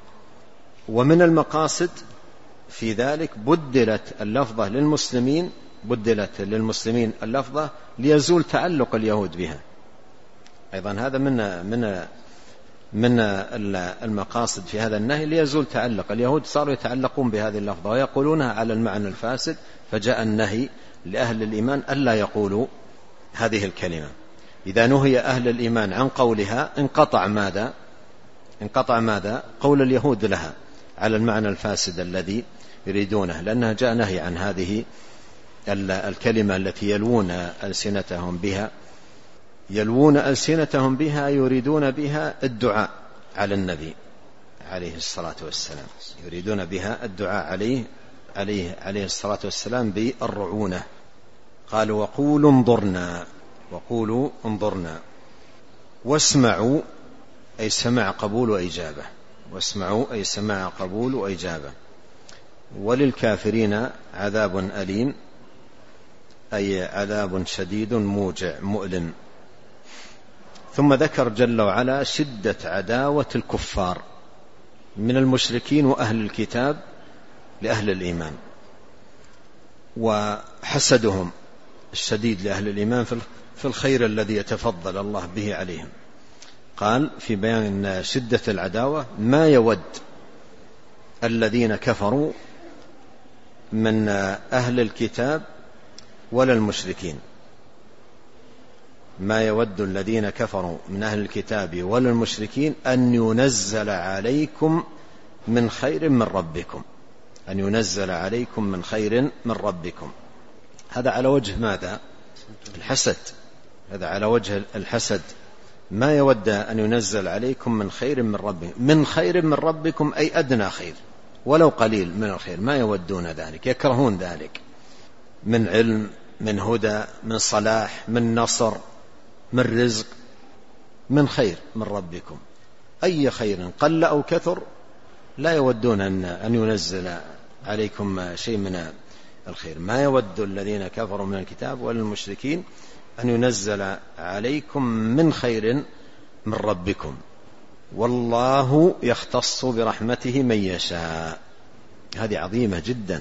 ومن المقاصد في ذلك بدلت اللفظة للمسلمين، بدلت للمسلمين اللفظة ليزول تعلق اليهود بها. أيضا هذا من من من المقاصد في هذا النهي، ليزول تعلق اليهود، صاروا يتعلقون بهذه اللفظة ويقولونها على المعنى الفاسد، فجاء النهي لأهل الإيمان ألا يقولوا هذه الكلمة. إذا نهي أهل الإيمان عن قولها انقطع ماذا؟ انقطع ماذا؟ قول اليهود لها على المعنى الفاسد الذي يريدونه، لأنها جاء نهي عن هذه الكلمة التي يلوون ألسنتهم بها يلوون ألسنتهم بها يريدون بها الدعاء على النبي عليه الصلاة والسلام، يريدون بها الدعاء عليه عليه عليه الصلاة والسلام بالرعونة. قالوا وقولوا انظرنا وقولوا انظرنا واسمعوا أي سمع قبول وإجابة، واسمعوا أي سمع قبول وإجابة. وللكافرين عذاب أليم أي عذاب شديد موجع مؤلم. ثم ذكر جل وعلا شدة عداوة الكفار من المشركين وأهل الكتاب لأهل الإيمان، وحسدهم الشديد لأهل الإيمان في الخير الذي يتفضل الله به عليهم. قال في بيان شدة العداوة ما يود الذين كفروا من أهل الكتاب ولا المشركين، ما يود الذين كفروا من أهل الكتاب ولا المشركين أن ينزل عليكم من خير من ربكم، أن ينزل عليكم من خير من ربكم. هذا على وجه ماذا؟ الحسد، هذا على وجه الحسد. ما يود أن ينزل عليكم من خير من ربكم، من خير من ربكم أي أدنى خير ولو قليل من الخير، ما يودون ذلك، يكرهون ذلك، من علم، من هدى، من صلاح، من نصر، من رزق، من خير من ربكم. أي خير قل أو كثر لا يودون أن ينزل عليكم شيء من الخير. ما يود الذين كفروا من الكتاب ولا المشركين أن ينزل عليكم من خير من ربكم، والله يختص برحمته من يشاء. هذه عظيمة جدا،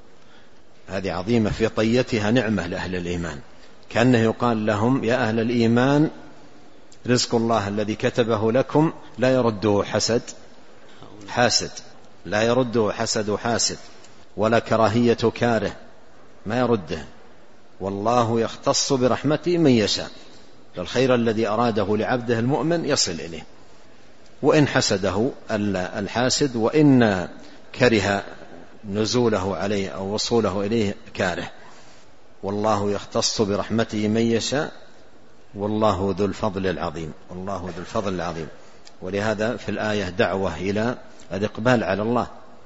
هذه عظيمة في طيتها نعمة لأهل الإيمان، كأنه يقال لهم يا أهل الإيمان رزق الله الذي كتبه لكم لا يرده حسد حاسد، لا يرده حسد حاسد ولا كراهية كاره، ما يرده. والله يختص برحمته من يشاء، الخير الذي أراده لعبده المؤمن يصل إليه، وإن حسده الحاسد وإن كره نزوله عليه أو وصوله إليه كاره. والله يختص برحمته من يشاء والله ذو الفضل العظيم، والله ذو الفضل العظيم. ولهذا في الآية دعوة إلى الإقبال على الله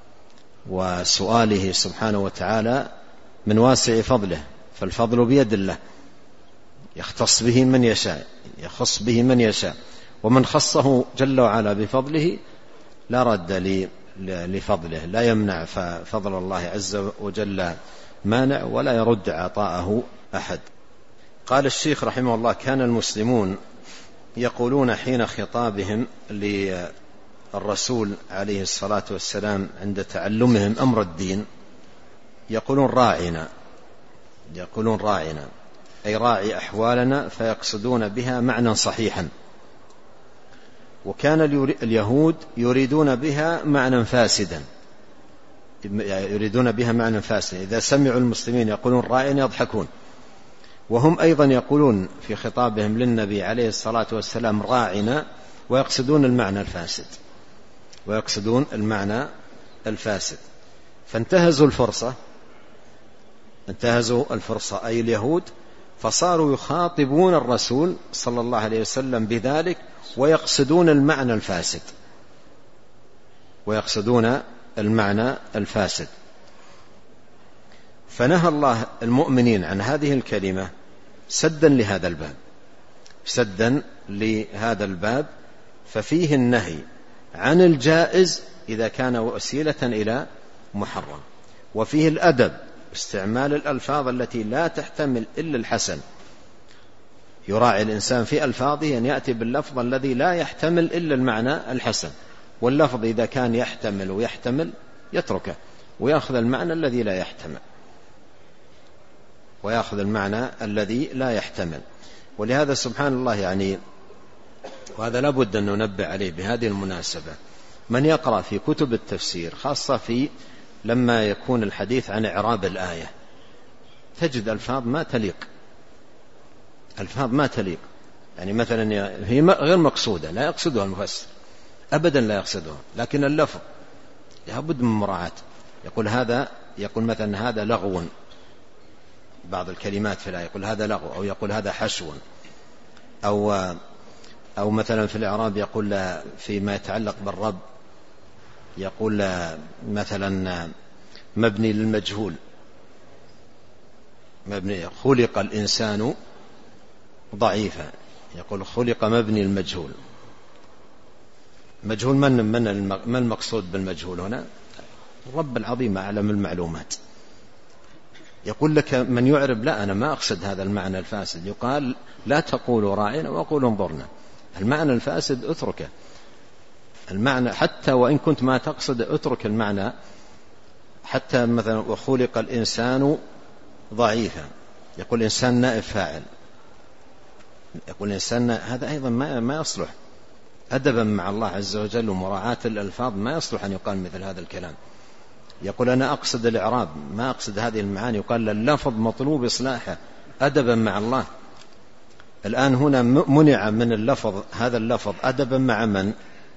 وسؤاله سبحانه وتعالى من واسع فضله، فالفضل بيد الله يختص به من يشاء، يخص به من يشاء، ومن خصه جل وعلا بفضله لا رد لفضله، لا يمنع فضل الله عز وجل مانع ولا يرد عطاءه أحد. قال الشيخ رحمه الله كان المسلمون يقولون حين خطابهم للرسول عليه الصلاة والسلام عند تعلمهم أمر الدين يقولون راعنا، يقولون راعنا أي راعي أحوالنا، فيقصدون بها معنى صحيحا. وكان اليهود يريدون بها معنى فاسدا، يريدون بها معنى فاسدا، إذا سمعوا المسلمين يقولون راعنا يضحكون. وهم أيضا يقولون في خطابهم للنبي عليه الصلاة والسلام راعنا ويقصدون المعنى الفاسد، ويقصدون المعنى الفاسد. فانتهزوا الفرصة، انتهزوا الفرصة أي اليهود، فصاروا يخاطبون الرسول صلى الله عليه وسلم بذلك ويقصدون المعنى الفاسد، ويقصدون المعنى الفاسد. فنهى الله المؤمنين عن هذه الكلمة سدا لهذا الباب، سدا لهذا الباب، ففيه النهي عن الجائز إذا كان وسيلة إلى محرم، وفيه الأدب استعمال الألفاظ التي لا تحتمل إلا الحسن. يراعي الإنسان في ألفاظه أن يأتي باللفظ الذي لا يحتمل إلا المعنى الحسن، واللفظ إذا كان يحتمل ويحتمل يتركه ويأخذ المعنى الذي لا يحتمل، ويأخذ المعنى الذي لا يحتمل. ولهذا سبحان الله يعني، وهذا لابد أن ننبه عليه بهذه المناسبة، من يقرأ في كتب التفسير خاصة في لما يكون الحديث عن إعراب الآية تجد ألفاظ ما تليق، ألفاظ ما تليق، يعني مثلا هي غير مقصودة لا يقصدها المفسر، أبدا لا يقصده، لكن اللفظ لابد من مراعاة. يقول هذا، يقول مثلا هذا لغو، بعض الكلمات في الآية يقول هذا لغو، أو يقول هذا حشو، أو أو مثلا في الإعراب يقول فيما يتعلق بالرب يقول مثلا مبني للمجهول، مبني خلق الإنسان ضعيفا، يقول خلق مبني المجهول. مجهول من من ما المقصود بالمجهول هنا؟ الرب العظيم أعلم المعلومات. يقول لك من يعرب لا أنا ما أقصد هذا المعنى الفاسد، يقال لا تقولوا راعنا وقولوا انظرنا، المعنى الفاسد اتركه، المعنى حتى وإن كنت ما تقصد اترك المعنى. حتى مثلا وخلق الإنسان ضعيفا، يقول الإنسان نائب فاعل، يقول الإنسان هذا أيضا ما ما يصلح أدبا مع الله عز وجل ومراعاة الألفاظ، ما يصلح أن يقال مثل هذا الكلام. يقول أنا أقصد الإعراب ما أقصد هذه المعاني، يقال اللفظ مطلوب إصلاحه أدبا مع الله. الآن هنا منع من اللفظ، هذا اللفظ أدبا مع من؟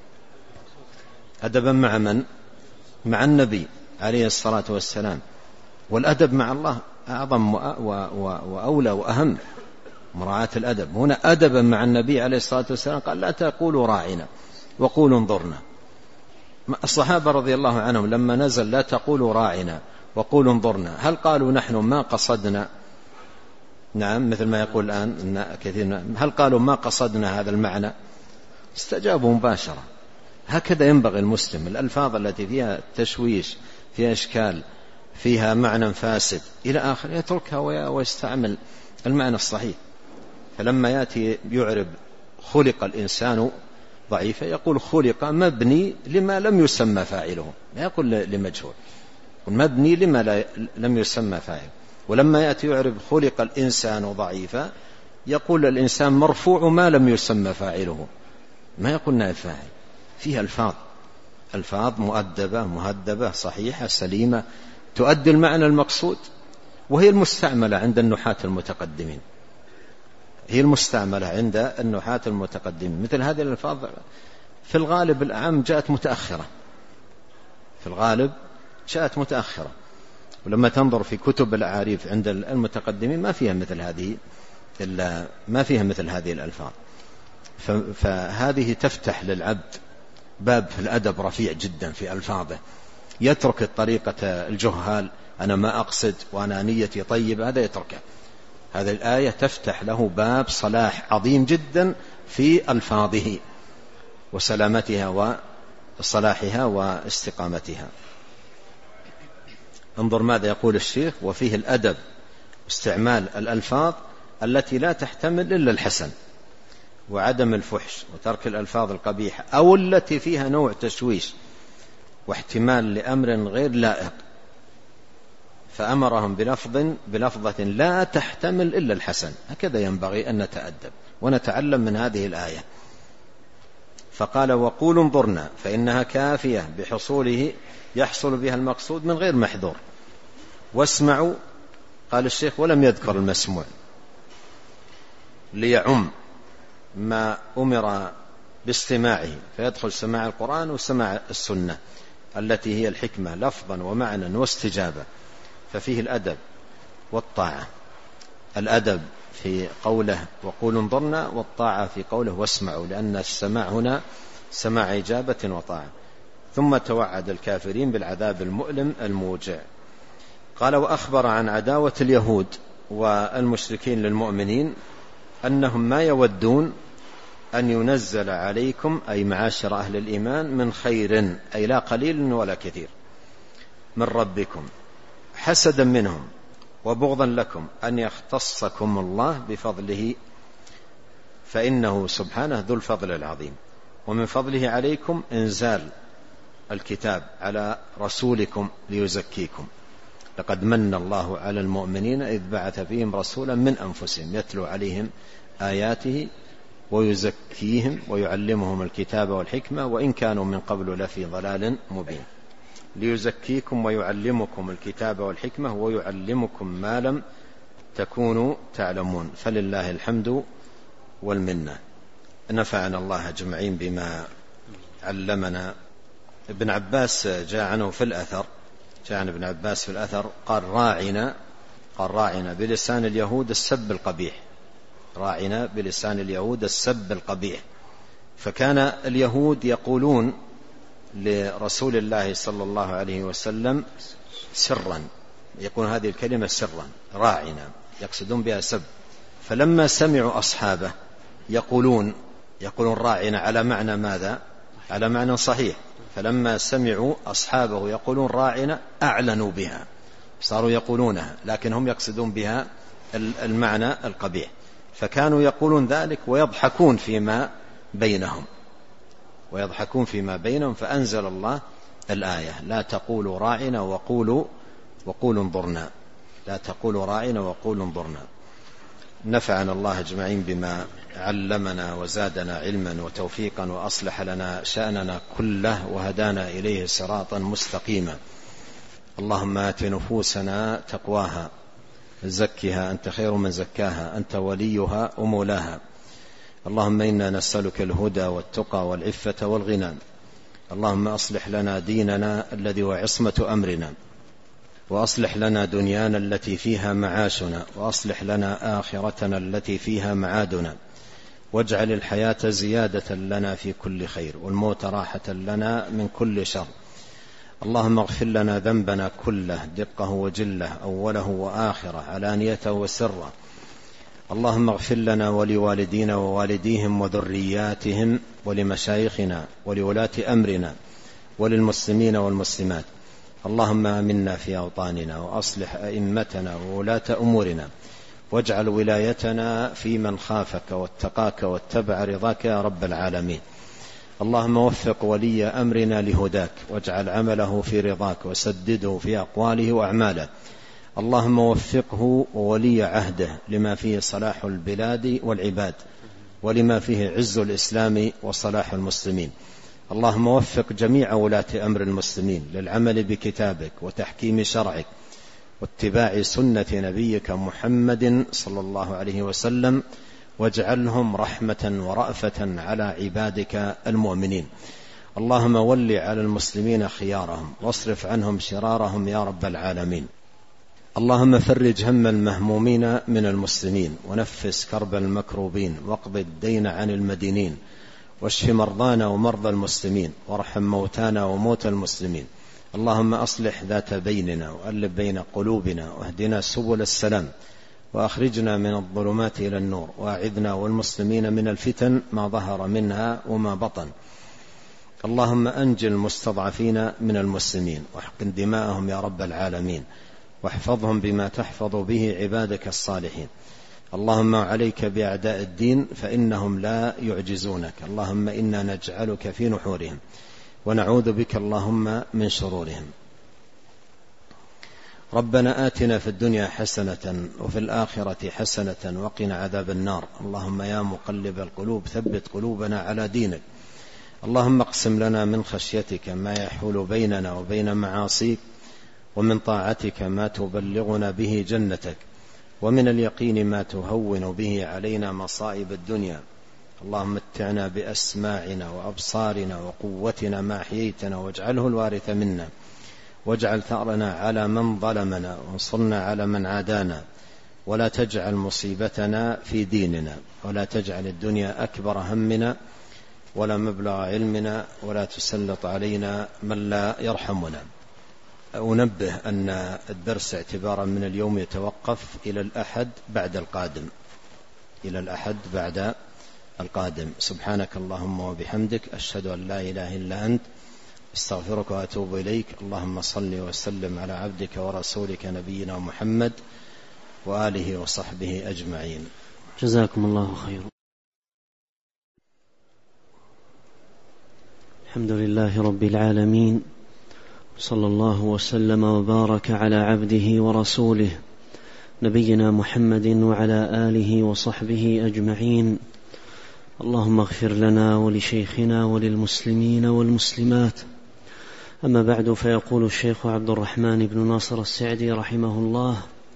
أدبا مع من؟ مع النبي عليه الصلاة والسلام. والأدب مع الله أعظم وأولى وأهم، مراعاة الأدب. هنا أدبا مع النبي عليه الصلاة والسلام قال لا تقولوا راعنا وقولوا انظرنا. الصحابة رضي الله عنهم لما نزل لا تقولوا راعنا وقولوا انظرنا، هل قالوا نحن ما قصدنا؟ نعم، مثل ما يقول الآن كثير، هل قالوا ما قصدنا هذا المعنى؟ استجابوا مباشرة. هكذا ينبغي المسلم، الألفاظ التي فيها تشويش، فيها إشكال، فيها معنى فاسد إلى آخر يتركها ويستعمل المعنى الصحيح. فلما يأتي يعرب خلق الإنسان ضعيفا يقول خلق مبني لما لم يسمى فاعله، لا يقول لمجهول، مبني لما لم يسمى فاعله. ولما يأتي يعرب خلق الإنسان ضعيفا يقول الإنسان مرفوع ما لم يسمى فاعله، ما يقول نائب فاعل. فيها الفاظ الفاظ مؤدبة مهذبة صحيحة سليمة تؤدي المعنى المقصود، وهي المستعملة عند النحاة المتقدمين، هي المستعملة عند النحاة المتقدمين. مثل هذه الألفاظ في الغالب الأعم جاءت متأخرة، في الغالب جاءت متأخرة، ولما تنظر في كتب الأعاريف عند المتقدمين ما فيها مثل هذه ما فيها مثل هذه الألفاظ. فهذه تفتح للعبد باب في الأدب رفيع جدا في ألفاظه، يترك الطريقة الجهال أنا ما أقصد وأنا نيتي طيب، هذا يتركه. هذه الآية تفتح له باب صلاح عظيم جدا في ألفاظه وسلامتها وصلاحها واستقامتها. انظر ماذا يقول الشيخ: وفيه الأدب استعمال الألفاظ التي لا تحتمل إلا الحسن وعدم الفحش، وترك الألفاظ القبيحة أو التي فيها نوع تشويش واحتمال لأمر غير لائق، فأمرهم بلفظ بلفظة لا تحتمل إلا الحسن. هكذا ينبغي أن نتأدب ونتعلم من هذه الآية. فقال وقولوا انظرنا فإنها كافية بحصوله يحصل بها المقصود من غير محذور. واسمعوا، قال الشيخ ولم يذكر المسموع ليعم ما أمر باستماعه، فيدخل سماع القرآن وسماع السنة التي هي الحكمة لفظا ومعنى واستجابة. ففيه الأدب والطاعة، الأدب في قوله وقولوا انظرنا، والطاعة في قوله واسمعوا، لأن السماع هنا سماع إجابة وطاعة. ثم توعد الكافرين بالعذاب المؤلم الموجع. قال وأخبر عن عداوة اليهود والمشركين للمؤمنين أنهم ما يودون أن ينزل عليكم أي معاشر أهل الإيمان من خير، أي لا قليل ولا كثير، من ربكم حسدا منهم وبغضا لكم أن يختصكم الله بفضله، فإنه سبحانه ذو الفضل العظيم. ومن فضله عليكم إنزال الكتاب على رسولكم ليزكيكم، لقد من الله على المؤمنين إذ بعث فيهم رسولا من أنفسهم يتلو عليهم آياته ويزكيهم ويعلمهم الكتاب والحكمة وإن كانوا من قبل لفي ضلال مبين. ليزكيكم ويعلمكم الكتاب والحكمة ويعلمكم ما لم تكونوا تعلمون، فلله الحمد والمنة. نفعنا الله أجمعين بما علمنا. ابن عباس جاء عنه في الأثر جاء عن ابن عباس في الأثر قال راعنا قال راعنا بلسان اليهود السب القبيح، راعنا بلسان اليهود السب القبيح. فكان اليهود يقولون لرسول الله صلى الله عليه وسلم سرا، يقول هذه الكلمة سرا راعنا، يقصدون بها سب. فلما سمعوا أصحابه يقولون يقولون راعنا على معنى ماذا؟ على معنى صحيح. فلما سمعوا أصحابه يقولون راعنا أعلنوا بها، صاروا يقولونها، لكن هم يقصدون بها المعنى القبيح. فكانوا يقولون ذلك ويضحكون فيما بينهم ويضحكون فيما بينهم فأنزل الله الآية لا تقولوا راعنا وقولوا وقولوا انظرنا، لا تقولوا راعنا وقولوا انظرنا. نفعنا الله أجمعين بما علمنا وزادنا علما وتوفيقا وأصلح لنا شأننا كله وهدانا إليه صراطا مستقيما. اللهم آت نفوسنا تقواها زكها أنت خير من زكاها أنت وليها ومولاها. اللهم إنا نسألك الهدى والتقى والعفة والغنى. اللهم أصلح لنا ديننا الذي هو عصمة أمرنا، وأصلح لنا دنيانا التي فيها معاشنا، وأصلح لنا آخرتنا التي فيها معادنا، واجعل الحياة زيادة لنا في كل خير والموت راحة لنا من كل شر. اللهم اغفر لنا ذنبنا كله دقه وجله أوله وآخره علانيته وسره. اللهم اغفر لنا ولوالدينا ووالديهم وذرياتهم ولمشايخنا ولولاة أمرنا وللمسلمين والمسلمات. اللهم آمنا في أوطاننا وأصلح أئمتنا وولاة أمورنا، واجعل ولايتنا في من خافك واتقاك واتبع رضاك يا رب العالمين. اللهم وفق ولي أمرنا لهداك، واجعل عمله في رضاك، وسدده في أقواله وأعماله. اللهم وفقه وولي عهده لما فيه صلاح البلاد والعباد، ولما فيه عز الإسلام وصلاح المسلمين. اللهم وفق جميع ولاة أمر المسلمين للعمل بكتابك وتحكيم شرعك واتباع سنة نبيك محمد صلى الله عليه وسلم، واجعلهم رحمة ورأفة على عبادك المؤمنين. اللهم ول على المسلمين خيارهم واصرف عنهم شرارهم يا رب العالمين. اللهم فرج هم المهمومين من المسلمين، ونفس كرب المكروبين، واقض الدين عن المدينين، واشف مرضانا ومرضى المسلمين، وارحم موتانا وموتى المسلمين. اللهم أصلح ذات بيننا وألف بين قلوبنا، واهدنا سبل السلام، وأخرجنا من الظلمات إلى النور، وأعذنا والمسلمين من الفتن ما ظهر منها وما بطن. اللهم أنجِ المستضعفين من المسلمين، واحقن دماءهم يا رب العالمين، واحفظهم بما تحفظ به عبادك الصالحين. اللهم عليك بأعداء الدين فإنهم لا يعجزونك. اللهم إنا نجعلك في نحورهم، ونعوذ بك اللهم من شرورهم. ربنا آتنا في الدنيا حسنة وفي الآخرة حسنة وقنا عذاب النار. اللهم يا مقلب القلوب ثبت قلوبنا على دينك. اللهم اقسم لنا من خشيتك ما يحول بيننا وبين معاصيك، ومن طاعتك ما تبلغنا به جنتك، ومن اليقين ما تهون به علينا مصائب الدنيا. اللهم متعنا بأسماعنا وأبصارنا وقوتنا ما أحييتنا، واجعله الوارث منا، واجعل ثأرنا على من ظلمنا، وانصرنا على من عادانا، ولا تجعل مصيبتنا في ديننا، ولا تجعل الدنيا أكبر همنا ولا مبلغ علمنا، ولا تسلط علينا من لا يرحمنا. أنبه أن الدرس اعتبارا من اليوم يتوقف إلى الأحد بعد القادم إلى الأحد بعد القادم. سبحانك اللهم وبحمدك، أشهد أن لا إله إلا أنت، استغفرك وأتوب إليك. اللهم صل وسلم على عبدك ورسولك نبينا محمد وآله وصحبه أجمعين. جزاكم الله خيرا. الحمد لله رب العالمين، صلى الله وسلم وبارك على عبده ورسوله نبينا محمد وعلى آله وصحبه أجمعين. اللهم اغفر لنا ولشيخنا وللمسلمين والمسلمات. أما بعد، فيقول الشيخ عبد الرحمن بن ناصر السعدي رحمه الله: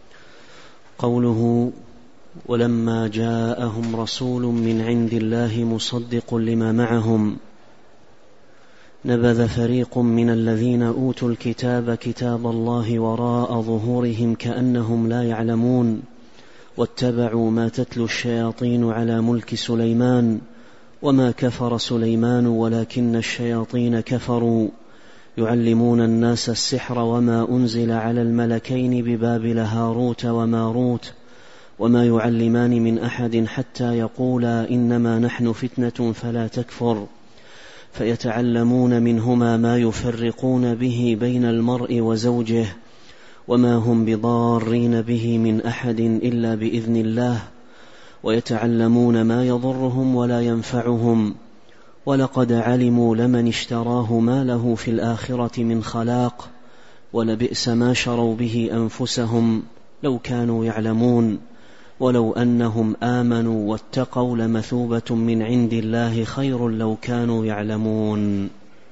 قوله ولما جاءهم رسول من عند الله مصدق لما معهم، نبذ فريق من الذين أوتوا الكتاب كتاب الله وراء ظهورهم كأنهم لا يعلمون واتبعوا ما تتلو الشياطين على ملك سليمان وما كفر سليمان ولكن الشياطين كفروا يعلمون الناس السحر وما أنزل على الملكين ببابل هاروت وماروت وما يعلمان من أحد حتى يقولا إنما نحن فتنة فلا تكفر فيتعلمون منهما ما يفرقون به بين المرء وزوجه وما هم بضارين به من أحد إلا بإذن الله ويتعلمون ما يضرهم ولا ينفعهم ولقد علموا لمن اشتراه ما له في الآخرة من خلاق ولبئس ما شروا به أنفسهم لو كانوا يعلمون ولو أنهم آمنوا واتقوا لمثوبة من عند الله خير لو كانوا يعلمون.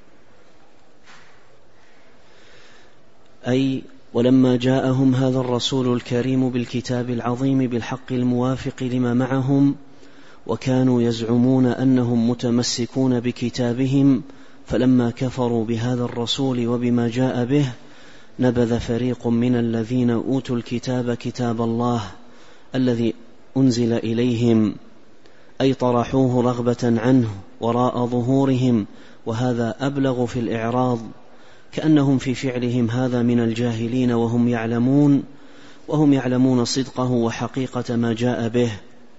أي ولما جاءهم هذا الرسول الكريم بالكتاب العظيم بالحق الموافق لما معهم وكانوا يزعمون أنهم متمسكون بكتابهم فلما كفروا بهذا الرسول وبما جاء به نبذ فريق من الذين أوتوا الكتاب كتاب الله الذي أنزل إليهم أي طرحوه رغبة عنه وراء ظهورهم وهذا أبلغ في الإعراض كأنهم في فعلهم هذا من الجاهلين وهم يعلمون وهم يعلمون صدقه وحقيقة ما جاء به.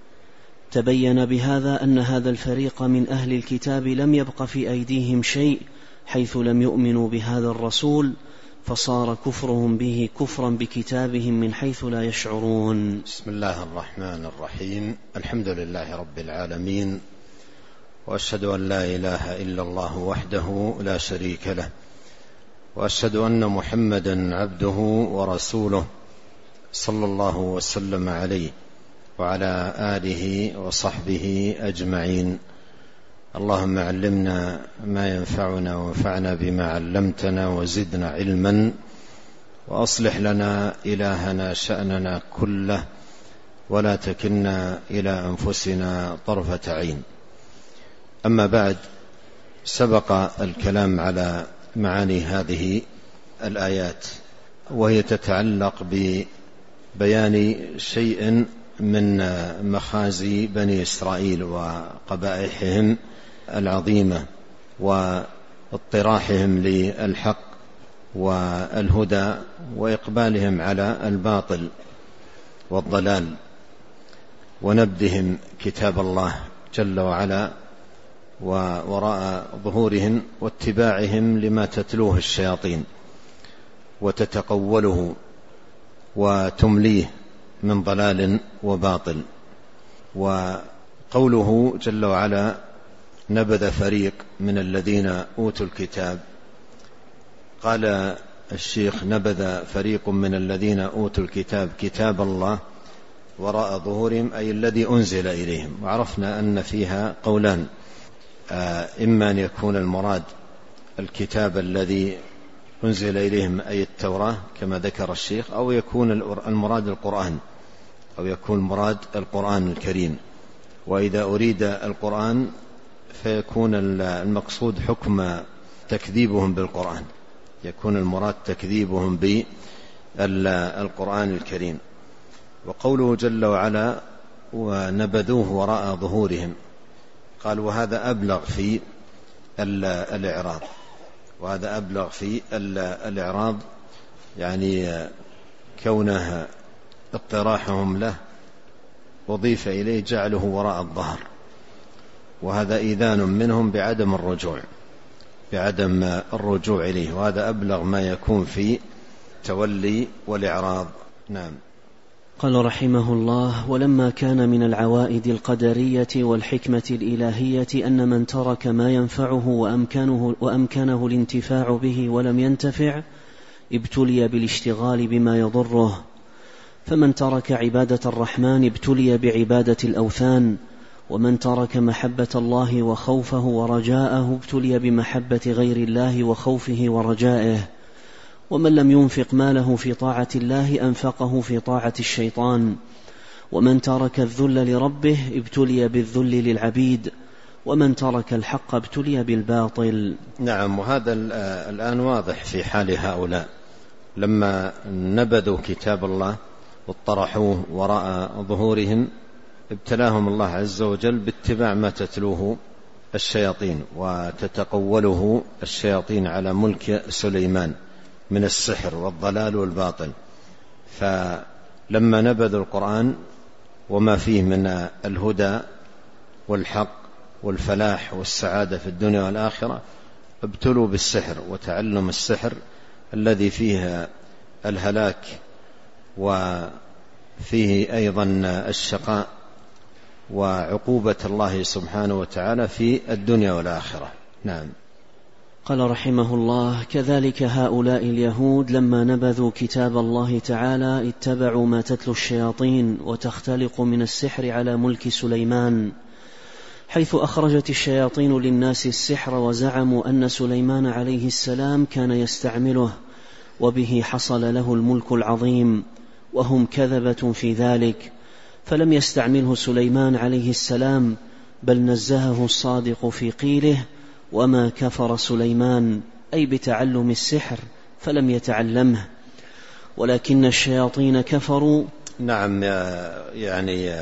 تبين بهذا أن هذا الفريق من أهل الكتاب لم يبق في أيديهم شيء حيث لم يؤمنوا بهذا الرسول فصار كفرهم به كفرا بكتابهم من حيث لا يشعرون. بسم الله الرحمن الرحيم. الحمد لله رب العالمين وأشهد أن لا إله إلا الله وحده لا شريك له وأشهد أن محمدا عبده ورسوله صلى الله وسلم عليه وعلى آله وصحبه أجمعين. اللهم علمنا ما ينفعنا وانفعنا بما علمتنا وزدنا علما وأصلح لنا إلهنا شأننا كله ولا تكلنا إلى أنفسنا طرفة عين. أما بعد، سبق الكلام على معاني هذه الآيات وهي تتعلق ببيان شيء من مخازي بني إسرائيل وقبائحهم العظيمة واضطراحهم للحق والهدى وإقبالهم على الباطل والضلال ونبذهم كتاب الله جل وعلا ووراء ظهورهم واتباعهم لما تتلوه الشياطين وتتقوله وتمليه من ضلال وباطل. وقوله جل وعلا نبذ فريق من الذين أوتوا الكتاب، قال الشيخ نبذ فريق من الذين أوتوا الكتاب كتاب الله وراء ظهورهم أي الذي أنزل إليهم. وعرفنا أن فيها قولان، إما أن يكون المراد الكتاب الذي أنزل إليهم أي التوراة كما ذكر الشيخ، أو يكون المراد القرآن أو يكون مراد القرآن الكريم. وإذا أريد القرآن فيكون المقصود حكم تكذيبهم بالقرآن، يكون المراد تكذيبهم بالقرآن الكريم. وقوله جل وعلا ونبذوه وراء ظهورهم، قال وهذا أبلغ في الإعراض، وهذا أبلغ في الإعراض يعني كونه اطراحهم له وضيف إليه جعله وراء الظهر، وهذا إذان منهم بعدم الرجوع بعدم الرجوع إليه، وهذا أبلغ ما يكون في التولي والإعراض. نعم. قال رحمه الله: ولما كان من العوائد القدرية والحكمة الإلهية أن من ترك ما ينفعه وأمكانه, وأمكانه الانتفاع به ولم ينتفع ابتلي بالاشتغال بما يضره، فمن ترك عبادة الرحمن ابتلي بعبادة الأوثان، ومن ترك محبة الله وخوفه ورجاءه ابتلي بمحبة غير الله وخوفه ورجائه، ومن لم ينفق ماله في طاعة الله أنفقه في طاعة الشيطان، ومن ترك الذل لربه ابتلي بالذل للعبيد، ومن ترك الحق ابتلي بالباطل. نعم، وهذا الآن واضح في حال هؤلاء لما نبذوا كتاب الله واطرحوه وراء ظهورهم، ابتلاهم الله عز وجل باتباع ما تتلوه الشياطين وتتقوله الشياطين على ملك سليمان من السحر والضلال والباطل. فلما نبذوا القرآن وما فيه من الهدى والحق والفلاح والسعادة في الدنيا والآخرة، ابتلوا بالسحر وتعلم السحر الذي فيه الهلاك وفيه أيضا الشقاء وعقوبة الله سبحانه وتعالى في الدنيا والآخرة. نعم. قال رحمه الله: كذلك هؤلاء اليهود لما نبذوا كتاب الله تعالى اتبعوا ما تتلو الشياطين وتختلق من السحر على ملك سليمان، حيث أخرجت الشياطين للناس السحر وزعموا أن سليمان عليه السلام كان يستعمله وبه حصل له الملك العظيم، وهم كذبة في ذلك، فلم يستعمله سليمان عليه السلام، بل نزهه الصادق في قيله: وما كفر سليمان، أي بتعلم السحر، فلم يتعلمه ولكن الشياطين كفروا. نعم، يعني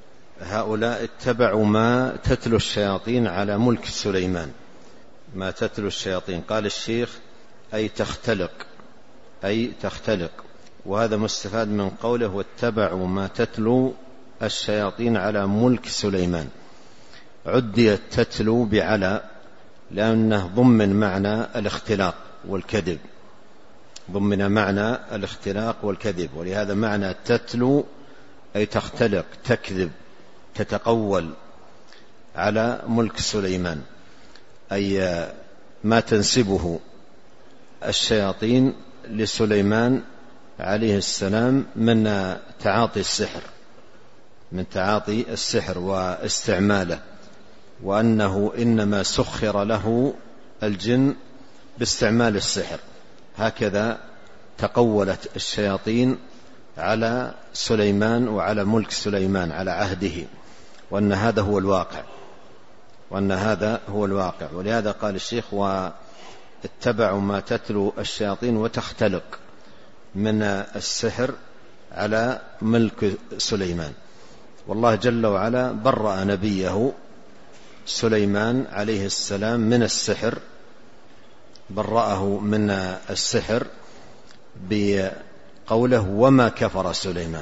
هؤلاء اتبعوا ما تتلو الشياطين على ملك سليمان. ما تتلو الشياطين، قال الشيخ أي تختلق، أي تختلق، وهذا مستفاد من قوله واتبعوا ما تتلو الشياطين على ملك سليمان. عديت تتلو بعلى لأنه ضمن معنى الاختلاق والكذب، ضمن معنى الاختلاق والكذب، ولهذا معنى تتلو أي تختلق، تكذب، تتقول على ملك سليمان، أي ما تنسبه الشياطين لسليمان عليه السلام من تعاطي السحر، من تعاطي السحر واستعماله، وأنه إنما سخر له الجن باستعمال السحر. هكذا تقولت الشياطين على سليمان وعلى ملك سليمان على عهده، وأن هذا هو الواقع، وأن هذا هو الواقع. ولهذا قال الشيخ واتبعوا ما تتلو الشياطين وتختلق من السحر على ملك سليمان. والله جل وعلا برأ نبيه سليمان عليه السلام من السحر، برأه من السحر بقوله وما كفر سليمان.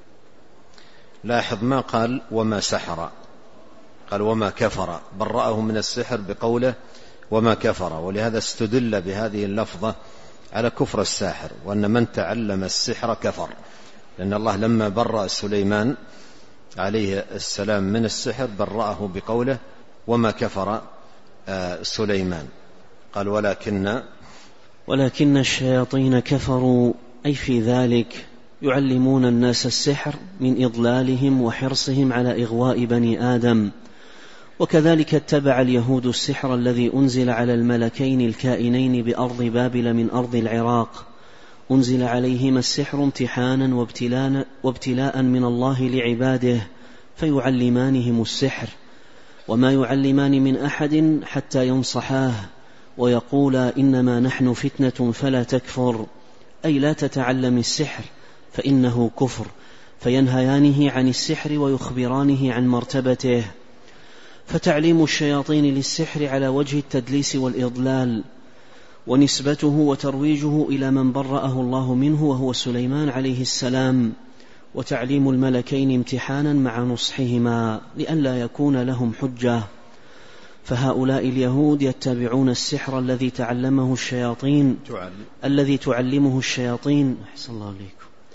لاحظ ما قال وما سحر، قال وما كفر، برأه من السحر بقوله وما كفر. ولهذا استدل بهذه اللفظة على كفر الساحر، وأن من تعلم السحر كفر، لأن الله لما برأ سليمان عليه السلام من السحر برأه بقوله وما كفر سليمان. قال ولكن ولكن الشياطين كفروا، أي في ذلك يعلمون الناس السحر من إضلالهم وحرصهم على إغواء بني آدم. وكذلك اتبع اليهود السحر الذي أنزل على الملكين الكائنين بأرض بابل من أرض العراق، أنزل عليهما السحر امتحانا وابتلاء, وابتلاء من الله لعباده، فيعلمانهم السحر، وما يعلمان من أحد حتى ينصحاه ويقولا إنما نحن فتنة فلا تكفر، أي لا تتعلم السحر فإنه كفر، فينهيانه عن السحر ويخبرانه عن مرتبته. فتعليم الشياطين للسحر على وجه التدليس والإضلال، ونسبته وترويجه إلى من برأه الله منه وهو سليمان عليه السلام، وتعليم الملكين امتحانا مع نصحهما لئلا يكون لهم حجة. فهؤلاء اليهود يتبعون السحر الذي تعلمه الشياطين الذي تعلمه الشياطين أحسن الله عليكم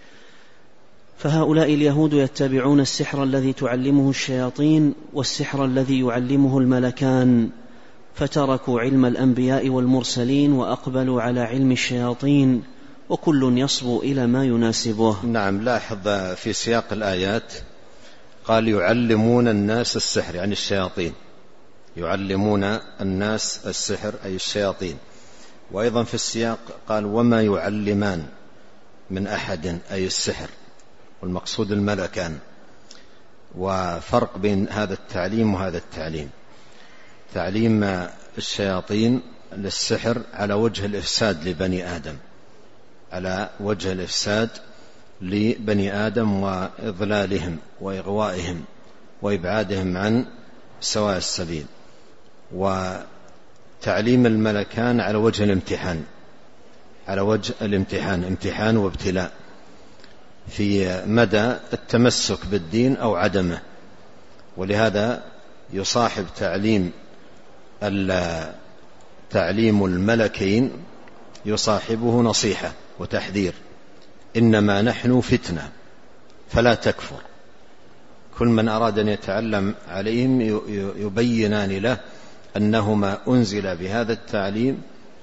فهؤلاء اليهود يتبعون السحر الذي تعلمه الشياطين والسحر الذي يعلمه الملكان، فتركوا علم الأنبياء والمرسلين وأقبلوا على علم الشياطين، وكل يصبو إلى ما يناسبه. نعم، لاحظ في سياق الآيات قال يعلمون الناس السحر، يعني الشياطين، يعلمون الناس السحر أي الشياطين. وأيضا في السياق قال وما يعلمان من أحد أي السحر، والمقصود الملكان، وفرق بين هذا التعليم وهذا التعليم. تعليم الشياطين للسحر على وجه الإفساد لبني آدم، على وجه الإفساد لبني آدم وإضلالهم وإغوائهم وإبعادهم عن سواء السبيل، وتعليم الملكان على وجه الامتحان، على وجه الامتحان، امتحان وابتلاء في مدى التمسك بالدين أو عدمه. ولهذا يصاحب تعليم تعليم الملكين يصاحبه نصيحة وتحذير: إنما نحن فتنة فلا تكفر. كل من أراد أن يتعلم عليهم يبينان له أنهما أنزل بهذا التعليم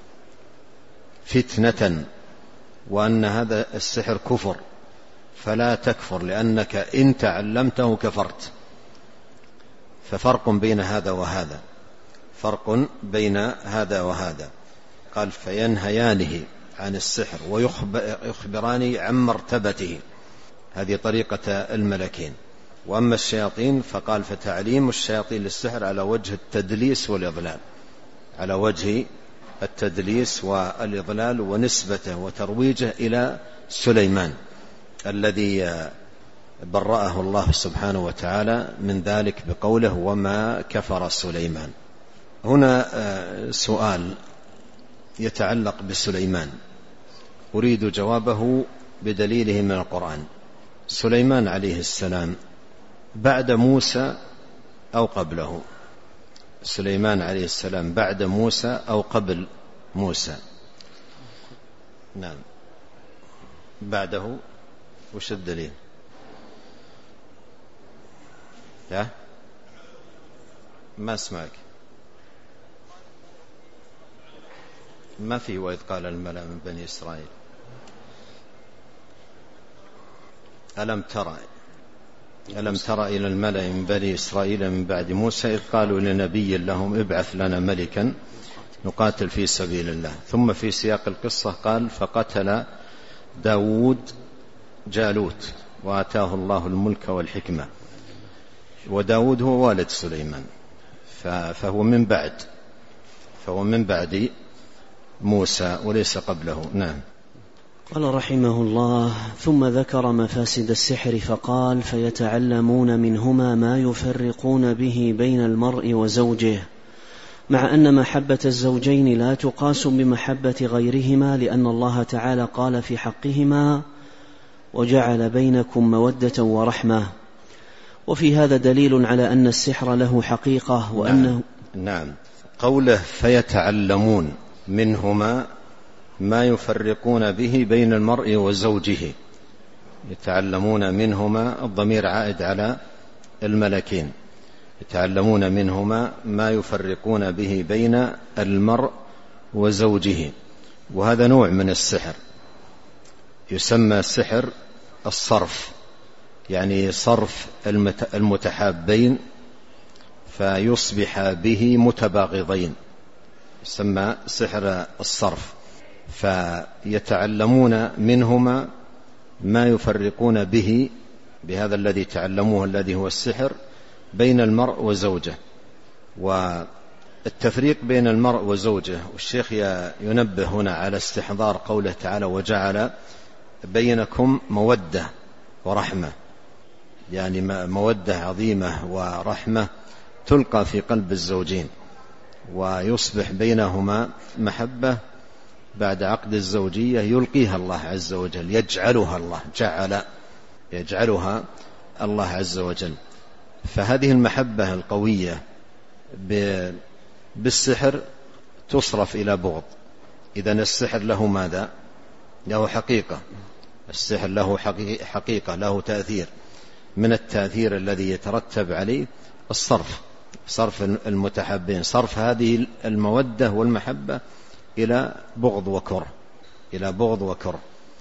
فتنة، وأن هذا السحر كفر، فلا تكفر لأنك إن تعلمته كفرت. ففرق بين هذا وهذا، فرق بين هذا وهذا. قال: فينهيانه عن السحر ويخبران عن مرتبته. هذه طريقة الملكين. وأما الشياطين فقال: فتعليم الشياطين للسحر على وجه التدليس والإضلال، على وجه التدليس والإضلال، ونسبته وترويجه إلى سليمان الذي برأه الله سبحانه وتعالى من ذلك بقوله: وما كفر سليمان. هنا سؤال يتعلق بسليمان أريد جوابه بدليله من القرآن. سليمان عليه السلام بعد موسى أو قبله؟ سليمان عليه السلام بعد موسى أو قبل موسى؟ نعم، بعده. وش الدليل؟ لا ما اسمعك. ما في وإذ قال الملأ من بني إسرائيل. ألم ترى ألم ترى إلى الملأ من بني إسرائيل من بعد موسى إذ قالوا لنبي لهم ابعث لنا ملكا نقاتل في سبيل الله. ثم في سياق القصة قال: فقتل داود جالوت وآتاه الله الملك والحكمة. وداود هو والد سليمان، فهو من بعد فهو من بعد موسى وليس قبله. نعم. قال رحمه الله: ثم ذكر مفاسد السحر فقال: فيتعلمون منهما ما يفرقون به بين المرء وزوجه، مع أن محبة الزوجين لا تقاس بمحبة غيرهما، لأن الله تعالى قال في حقهما: وجعل بينكم مودة ورحمة. وفي هذا دليل على أن السحر له حقيقة، وأنه نعم, نعم. قوله فيتعلمون منهما ما يفرقون به بين المرء وزوجه، يتعلمون منهما، الضمير عائد على الملكين، يتعلمون منهما ما يفرقون به بين المرء وزوجه. وهذا نوع من السحر، يسمى السحر الصرف، يعني صرف المتحابين فيصبح به متباغضين، يسمى سحر الصرف. فيتعلمون منهما ما يفرقون به، بهذا الذي تعلموه الذي هو السحر، بين المرء وزوجه. والتفريق بين المرء وزوجه، والشيخ ينبه هنا على استحضار قوله تعالى: وجعل بينكم مودة ورحمة، يعني مودة عظيمة ورحمة تلقى في قلب الزوجين، ويصبح بينهما محبة بعد عقد الزوجية يلقيها الله عز وجل، يجعلها الله جعل يجعلها الله عز وجل. فهذه المحبة القوية بالسحر تصرف إلى بغض. إذن السحر له ماذا؟ له حقيقة، السحر له حقيقة، له تأثير. من التأثير الذي يترتب عليه الصرف، صرف المتحابين، صرف هذه المودة والمحبة إلى بغض وكره، إلى بغض وكره.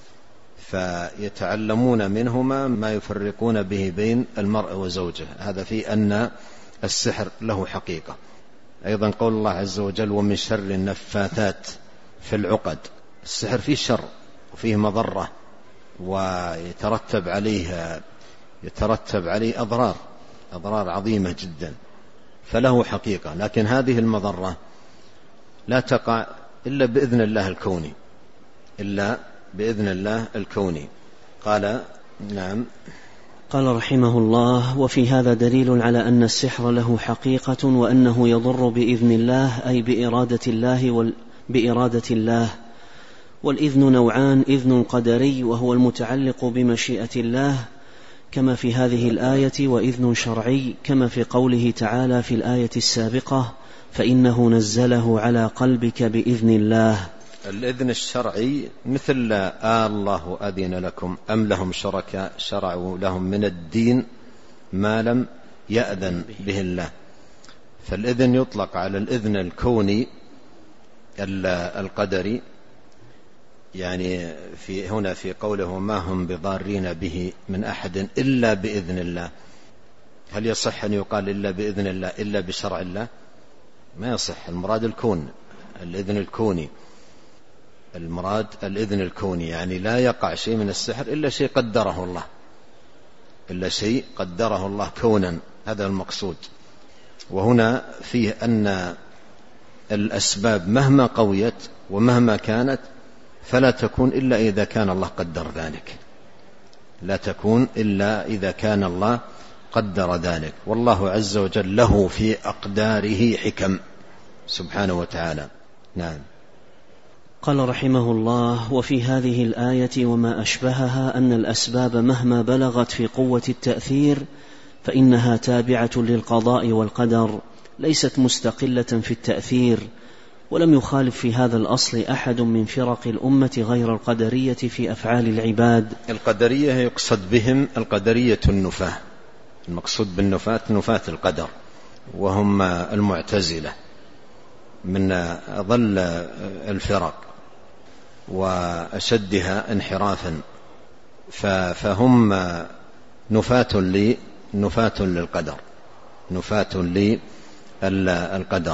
فيتعلمون منهما ما يفرقون به بين المرء وزوجه، هذا في أن السحر له حقيقة. أيضا قول الله عز وجل: ومن شر النفاثات في العقد. السحر فيه شر وفيه مضرة، ويترتب عليه يترتب عليه أضرار أضرار عظيمة جدا. فله حقيقة، لكن هذه المضرة لا تقع إلا بإذن الله الكوني، إلا بإذن الله الكوني. قال نعم. قال رحمه الله: وفي هذا دليل على أن السحر له حقيقة وأنه يضر بإذن الله، أي بإرادة الله وال... بإرادة الله. والإذن نوعان: إذن قدري وهو المتعلق بمشيئة الله كما في هذه الآية، وإذن شرعي كما في قوله تعالى في الآية السابقة: فإنه نزله على قلبك بإذن الله. الإذن الشرعي مثل آه الله أذن لكم أم لهم شركاء شرعوا لهم من الدين ما لم يأذن به الله. فالإذن يطلق على الإذن الكوني القدري، يعني في هنا في قوله ما هم بضارين به من أحد إلا بإذن الله. هل يصح أن يقال إلا بإذن الله إلا بشرع الله؟ ما يصح. المراد الكون، الإذن الكوني، المراد الإذن الكوني، يعني لا يقع شيء من السحر إلا شيء قدره الله، إلا شيء قدره الله كونا، هذا المقصود. وهنا فيه أن الأسباب مهما قويت ومهما كانت فلا تكون إلا إذا كان الله قدر ذلك، لا تكون إلا إذا كان الله قدر ذلك. والله عز وجل له في أقداره حكم سبحانه وتعالى. نعم. قال رحمه الله: وفي هذه الآية وما أشبهها أن الأسباب مهما بلغت في قوة التأثير فإنها تابعة للقضاء والقدر، ليست مستقلة في التأثير. ولم يخالف في هذا الأصل أحد من فرق الأمة غير القدرية في أفعال العباد. القدرية يقصد بهم القدرية النفاة، المقصود بالنفاة نفاة القدر، وهم المعتزلة من أضل الفرق وأشدها انحرافا، فهم نفاة لي نفاة للقدر، نفاة للقدر،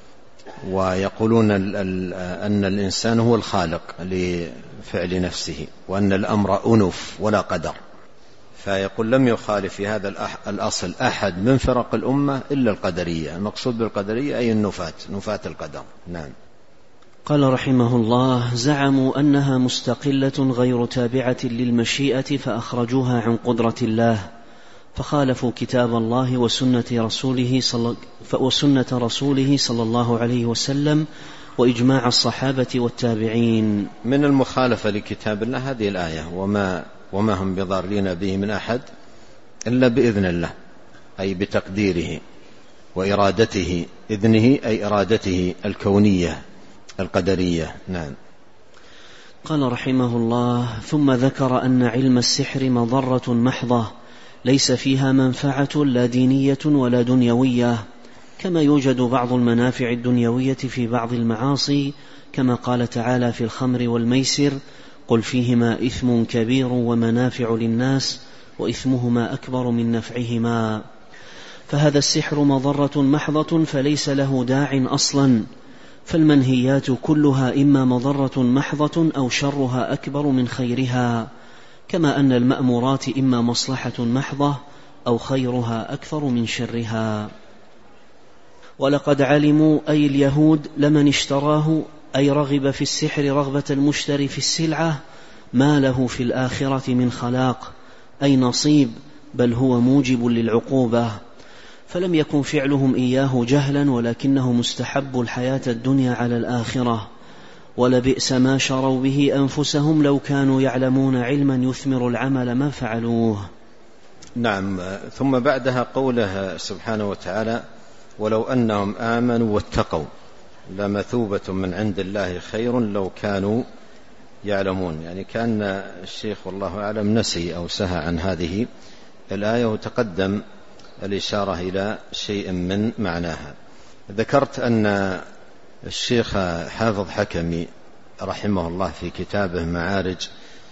ويقولون أن الإنسان هو الخالق لفعل نفسه، وأن الأمر أنف ولا قدر. فيقول لم يخالف في هذا الأصل أحد من فرق الأمة إلا القدرية. المقصود بالقدرية أي النفاة، نفاة القدر. نعم. قال رحمه الله: زعموا أنها مستقلة غير تابعة للمشيئة فأخرجوها عن قدرة الله، فخالفوا كتاب الله وسنة رسوله صلى, وسنة رسوله صلى الله عليه وسلم وإجماع الصحابة والتابعين. من المخالفة لكتاب الله هذه الآية: وما, وما هم بضارين به من أحد إلا بإذن الله، أي بتقديره وإرادته، إذنه أي إرادته الكونية القدرية. نعم. قال رحمه الله: ثم ذكر أن علم السحر مضرة محضة ليس فيها منفعة لا دينية ولا دنيوية، كما يوجد بعض المنافع الدنيوية في بعض المعاصي، كما قال تعالى في الخمر والميسر: قل فيهما إثم كبير ومنافع للناس وإثمهما أكبر من نفعهما. فهذا السحر مضرة محضة فليس له داع أصلا، فالمنهيات كلها إما مضرة محضة أو شرها أكبر من خيرها، كما أن المأمورات إما مصلحة محضة أو خيرها أكثر من شرها. ولقد علموا أي اليهود لمن اشتراه، أي رغب في السحر رغبة المشتري في السلعة، ما له في الآخرة من خلاق، أي نصيب، بل هو موجب للعقوبة. فلم يكن فعلهم إياه جهلا، ولكنه مستحب الحياة الدنيا على الآخرة، ولبئس ما شروا به أنفسهم لو كانوا يعلمون علما يثمر العمل ما فعلوه. نعم. ثم بعدها قوله سبحانه وتعالى: ولو أنهم آمنوا واتقوا لمثوبة من عند الله خير لو كانوا يعلمون. يعني كان الشيخ والله أعلم نسي أو سهى عن هذه الآية، وتقدم الإشارة إلى شيء من معناها. ذكرت أن الشيخ حافظ حكمي رحمه الله في كتابه معارج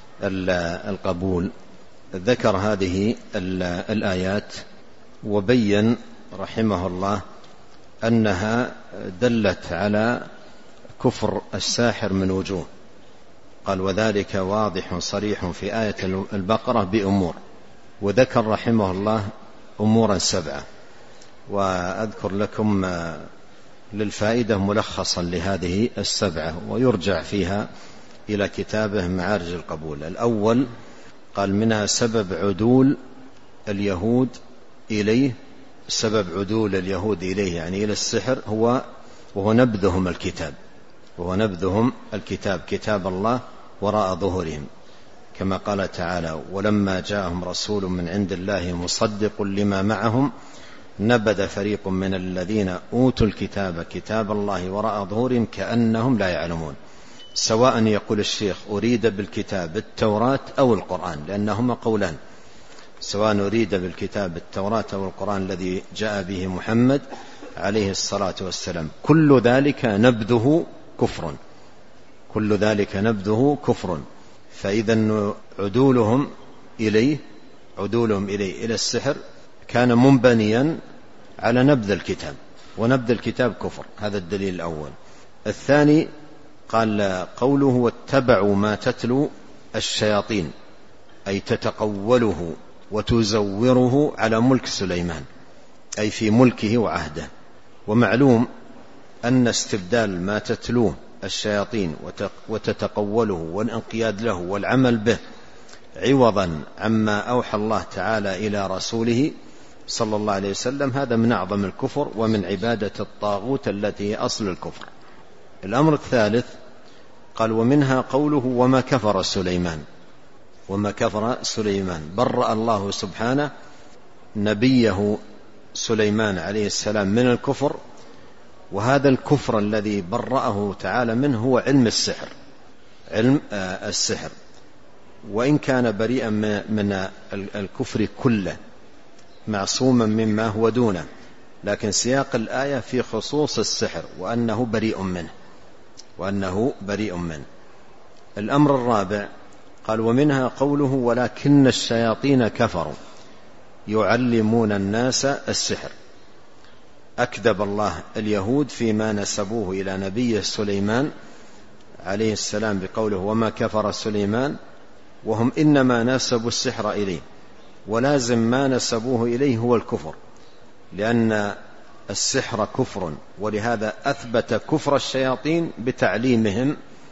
القبول ذكر هذه الآيات، وبين رحمه الله أنها دلت على كفر الساحر من وجوه. قال: وذلك واضح صريح في آية البقرة بأمور، وذكر رحمه الله أمورا سبعة. وأذكر لكم للفائدة ملخصا لهذه السبعة، ويرجع فيها إلى كتابه معارج القبول. الأول قال منها سبب عدول اليهود إليه، سبب عدول اليهود إليه يعني إلى السحر هو وهو نبذهم الكتاب، وهو نبذهم الكتاب كتاب الله وراء ظهورهم، كما قال تعالى: ولما جاءهم رسول من عند الله مصدق لما معهم نبذ فريق من الذين أوتوا الكتاب كتاب الله وراء ظهورهم كأنهم لا يعلمون. سواء يقول الشيخ أريد بالكتاب التوراة أو القرآن، لأنهما قولان، سواء أريد بالكتاب التوراة أو القرآن الذي جاء به محمد عليه الصلاة والسلام، كل ذلك نبذه كفر، كل ذلك نبذه كفر. فإذا عدولهم إليه عدولهم إليه إلى السحر كان منبنيا على نبذ الكتاب، ونبذ الكتاب كفر. هذا الدليل الأول. الثاني قال قوله: واتبعوا ما تتلو الشياطين، أي تتقوله وتزوره على ملك سليمان، أي في ملكه وعهده. ومعلوم أن استبدال ما تتلوه الشياطين وتتقوله والانقياد له والعمل به عوضا عما أوحى الله تعالى إلى رسوله صلى الله عليه وسلم، هذا من أعظم الكفر ومن عبادة الطاغوت التي هي أصل الكفر. الأمر الثالث قال: ومنها قوله: وما كفر سليمان، وما كفر سليمان، برأ الله سبحانه نبيه سليمان عليه السلام من الكفر، وهذا الكفر الذي برأه تعالى منه هو علم السحر، علم السحر، وإن كان بريئا من الكفر كله معصوما مما هو دونه، لكن سياق الآية في خصوص السحر وأنه بريء منه وأنه بريء منه. الأمر الرابع قال: ومنها قوله: ولكن الشياطين كفروا يعلمون الناس السحر. أكذب الله اليهود فيما نسبوه إلى نبي سليمان عليه السلام بقوله: وما كفر سليمان، وهم إنما نسبوا السحر إليه، ولازم ما نسبوه إليه هو الكفر، لأن السحر كفر، ولهذا أثبت كفر الشياطين بتعليمهم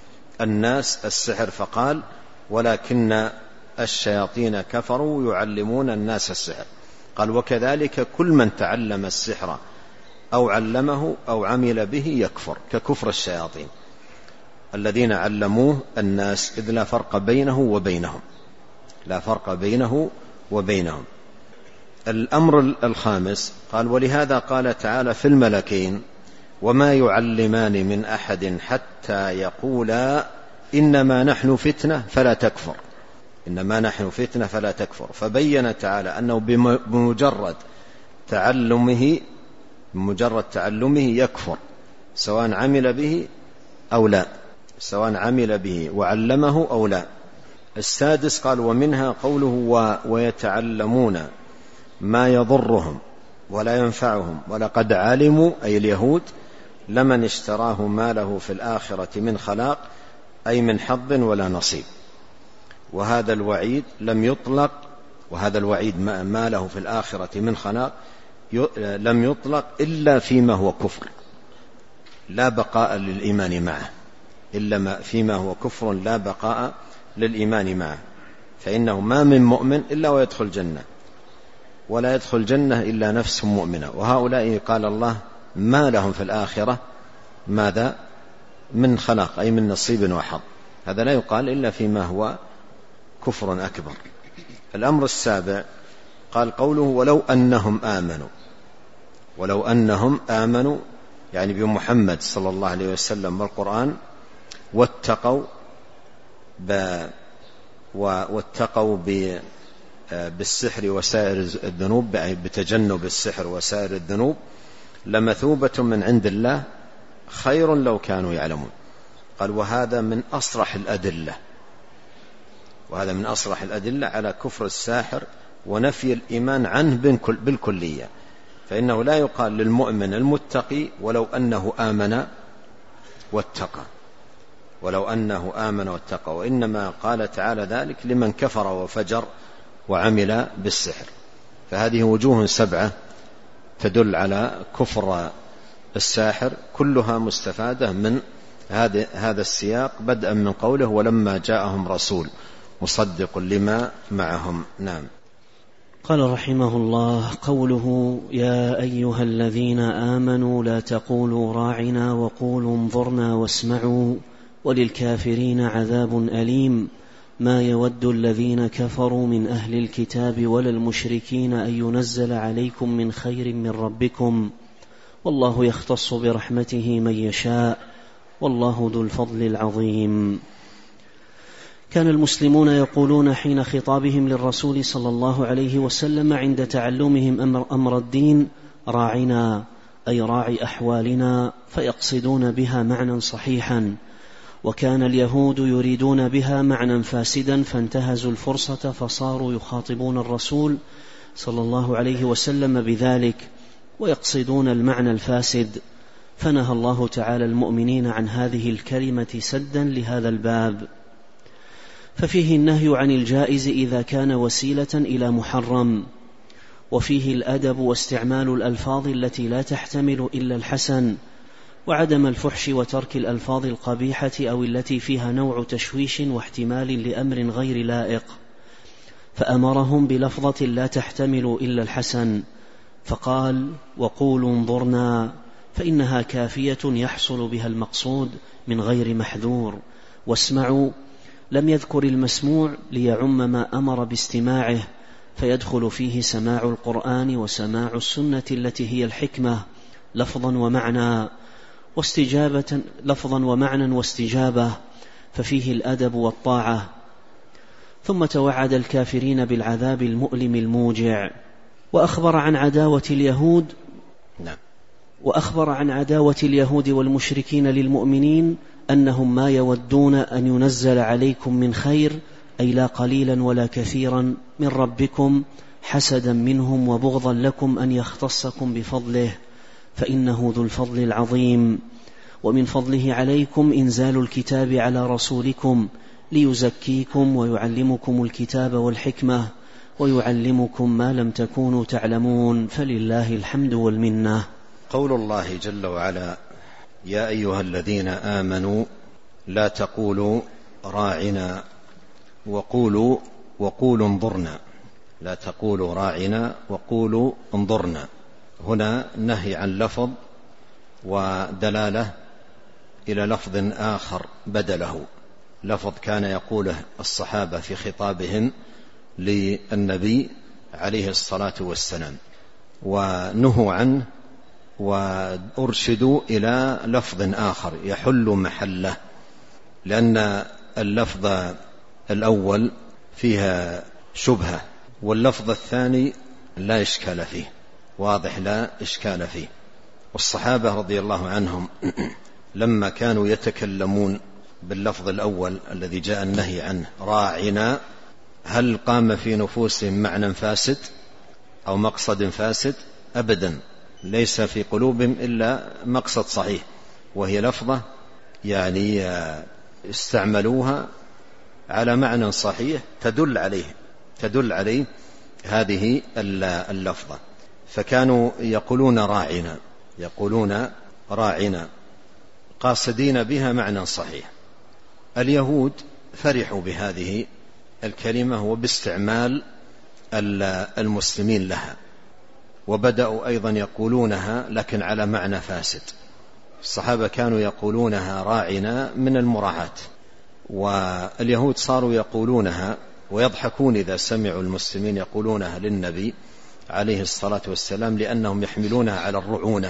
الناس السحر، فقال: ولكن الشياطين كفروا يعلمون الناس السحر. قال: وكذلك كل من تعلم السحر أو علمه أو عمل به يكفر، ككفر الشياطين الذين علموه الناس، إذ لا فرق بينه وبينهم، لا فرق بينه وبينهم. الأمر الخامس قال: ولهذا قال تعالى في الملكين: وما يعلمان من أحد حتى يقولا إنما نحن فتنة فلا تكفر، إنما نحن فتنة فلا تكفر. فبين تعالى أنه بمجرد تعلمه بمجرد تعلمه يكفر، سواء عمل به أو لا، سواء عمل به وعلمه أو لا. السادس قال: ومنها قوله: ويتعلمون ما يضرهم ولا ينفعهم ولقد علموا، أي اليهود، لمن اشتراه ما له في الآخرة من خلاق، أي من حظ ولا نصيب. وهذا الوعيد لم يطلق، وهذا الوعيد ما له في الآخرة من خلاق لم يطلق إلا فيما هو كفر لا بقاء للإيمان معه، إلا فيما هو كفر لا بقاء للإيمان معه، فإنه ما من مؤمن إلا ويدخل الجنة، ولا يدخل الجنة إلا نفس مؤمنة. وهؤلاء قال الله ما لهم في الآخرة ماذا؟ من خلاق، أي من نصيب وحظ. هذا لا يقال إلا فيما هو كفر أكبر. الأمر السابع قال قوله: ولو أنهم آمنوا، ولو أنهم آمنوا يعني بمحمد صلى الله عليه وسلم والقرآن، واتقوا ب واتقوا ب بالسحر وسائر الذنوب، أي بتجنب السحر وسائر الذنوب، لمثوبة من عند الله خير لو كانوا يعلمون. قال: وهذا من أصرح الأدلة، وهذا من أصرح الأدلة على كفر الساحر ونفي الإيمان عنه بالكلية. فإنه لا يقال للمؤمن المتقي ولو أنه آمن واتقى، ولو أنه آمن واتقى، وإنما قال تعالى ذلك لمن كفر وفجر وعمل بالسحر. فهذه وجوه سبعة تدل على كفر الساحر، كلها مستفادة من هذا السياق، بدءا من قوله ولما جاءهم رسول مصدق لما معهم. نعم. قال رحمه الله: قوله يا أيها الذين آمنوا لا تقولوا راعنا وقولوا انظرنا واسمعوا وللكافرين عذاب أليم، ما يود الذين كفروا من أهل الكتاب ولا المشركين أن ينزل عليكم من خير من ربكم، والله يختص برحمته من يشاء، والله ذو الفضل العظيم. كان المسلمون يقولون حين خطابهم للرسول صلى الله عليه وسلم عند تعلمهم أمر, أمر الدين: راعنا، أي راعي أحوالنا، فيقصدون بها معنى صحيحا. وكان اليهود يريدون بها معنى فاسدا، فانتهزوا الفرصة فصاروا يخاطبون الرسول صلى الله عليه وسلم بذلك ويقصدون المعنى الفاسد، فنهى الله تعالى المؤمنين عن هذه الكلمة سدا لهذا الباب. ففيه النهي عن الجائز إذا كان وسيلة إلى محرم، وفيه الأدب واستعمال الألفاظ التي لا تحتمل إلا الحسن، وعدم الفحش وترك الألفاظ القبيحة أو التي فيها نوع تشويش واحتمال لأمر غير لائق، فأمرهم بلفظة لا تحتمل إلا الحسن، فقال: وقولوا انظرنا، فإنها كافية يحصل بها المقصود من غير محذور. واسمعوا لم يذكر المسموع ليعم ما أمر باستماعه، فيدخل فيه سماع القرآن وسماع السنة التي هي الحكمة لفظا ومعنى واستجابة لفظا ومعنى واستجابة، ففيه الأدب والطاعة. ثم توعد الكافرين بالعذاب المؤلم الموجع، وأخبر عن عداوة اليهود نعم. وأخبر عن عداوة اليهود والمشركين للمؤمنين أنهم ما يودون أن ينزل عليكم من خير، أي لا قليلا ولا كثيرا، من ربكم، حسدا منهم وبغضا لكم أن يختصكم بفضله، فإنه ذو الفضل العظيم. ومن فضله عليكم إنزال الكتاب على رسولكم ليزكيكم ويعلمكم الكتاب والحكمة ويعلمكم ما لم تكونوا تعلمون، فلله الحمد والمنة. قول الله جل وعلا: يا أيها الذين آمنوا لا تقولوا راعنا وقولوا وقولوا انظرنا، لا تقولوا راعنا وقولوا انظرنا. هنا نهي عن لفظ ودلالة إلى لفظ آخر بدله، لفظ كان يقوله الصحابة في خطابهم للنبي عليه الصلاة والسلام، ونهوا عنه وأرشدوا إلى لفظ آخر يحل محله، لأن اللفظ الأول فيها شبهة، واللفظ الثاني لا إشكال فيه، واضح لا إشكال فيه. والصحابة رضي الله عنهم لما كانوا يتكلمون باللفظ الأول الذي جاء النهي عنه راعنا، هل قام في نفوسهم معنى فاسد أو مقصد فاسد؟ أبدا، ليس في قلوبهم إلا مقصد صحيح، وهي لفظة يعني استعملوها على معنى صحيح تدل عليه تدل عليه هذه اللفظة. فكانوا يقولون راعنا يقولون راعنا قاصدين بها معنى صحيح. اليهود فرحوا بهذه الكلمة وباستعمال المسلمين لها، وبدأوا أيضا يقولونها لكن على معنى فاسد. الصحابة كانوا يقولونها راعنا من المراعاة، واليهود صاروا يقولونها ويضحكون إذا سمعوا المسلمين يقولونها للنبي عليه الصلاة والسلام، لأنهم يحملونها على الرعونة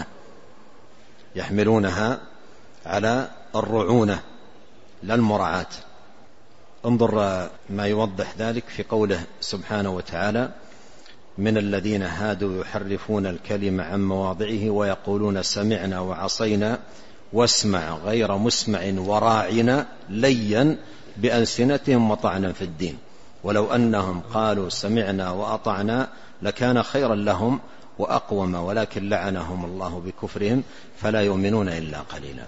يحملونها على الرعونة لا المراعاة. انظر ما يوضح ذلك في قوله سبحانه وتعالى: من الذين هادوا يحرفون الكلم عن مواضعه ويقولون سمعنا وعصينا واسمع غير مسمع وراعنا ليا بألسنتهم وطعنا في الدين ولو أنهم قالوا سمعنا وأطعنا لكان خيرا لهم وأقوم ولكن لعنهم الله بكفرهم فلا يؤمنون إلا قليلا.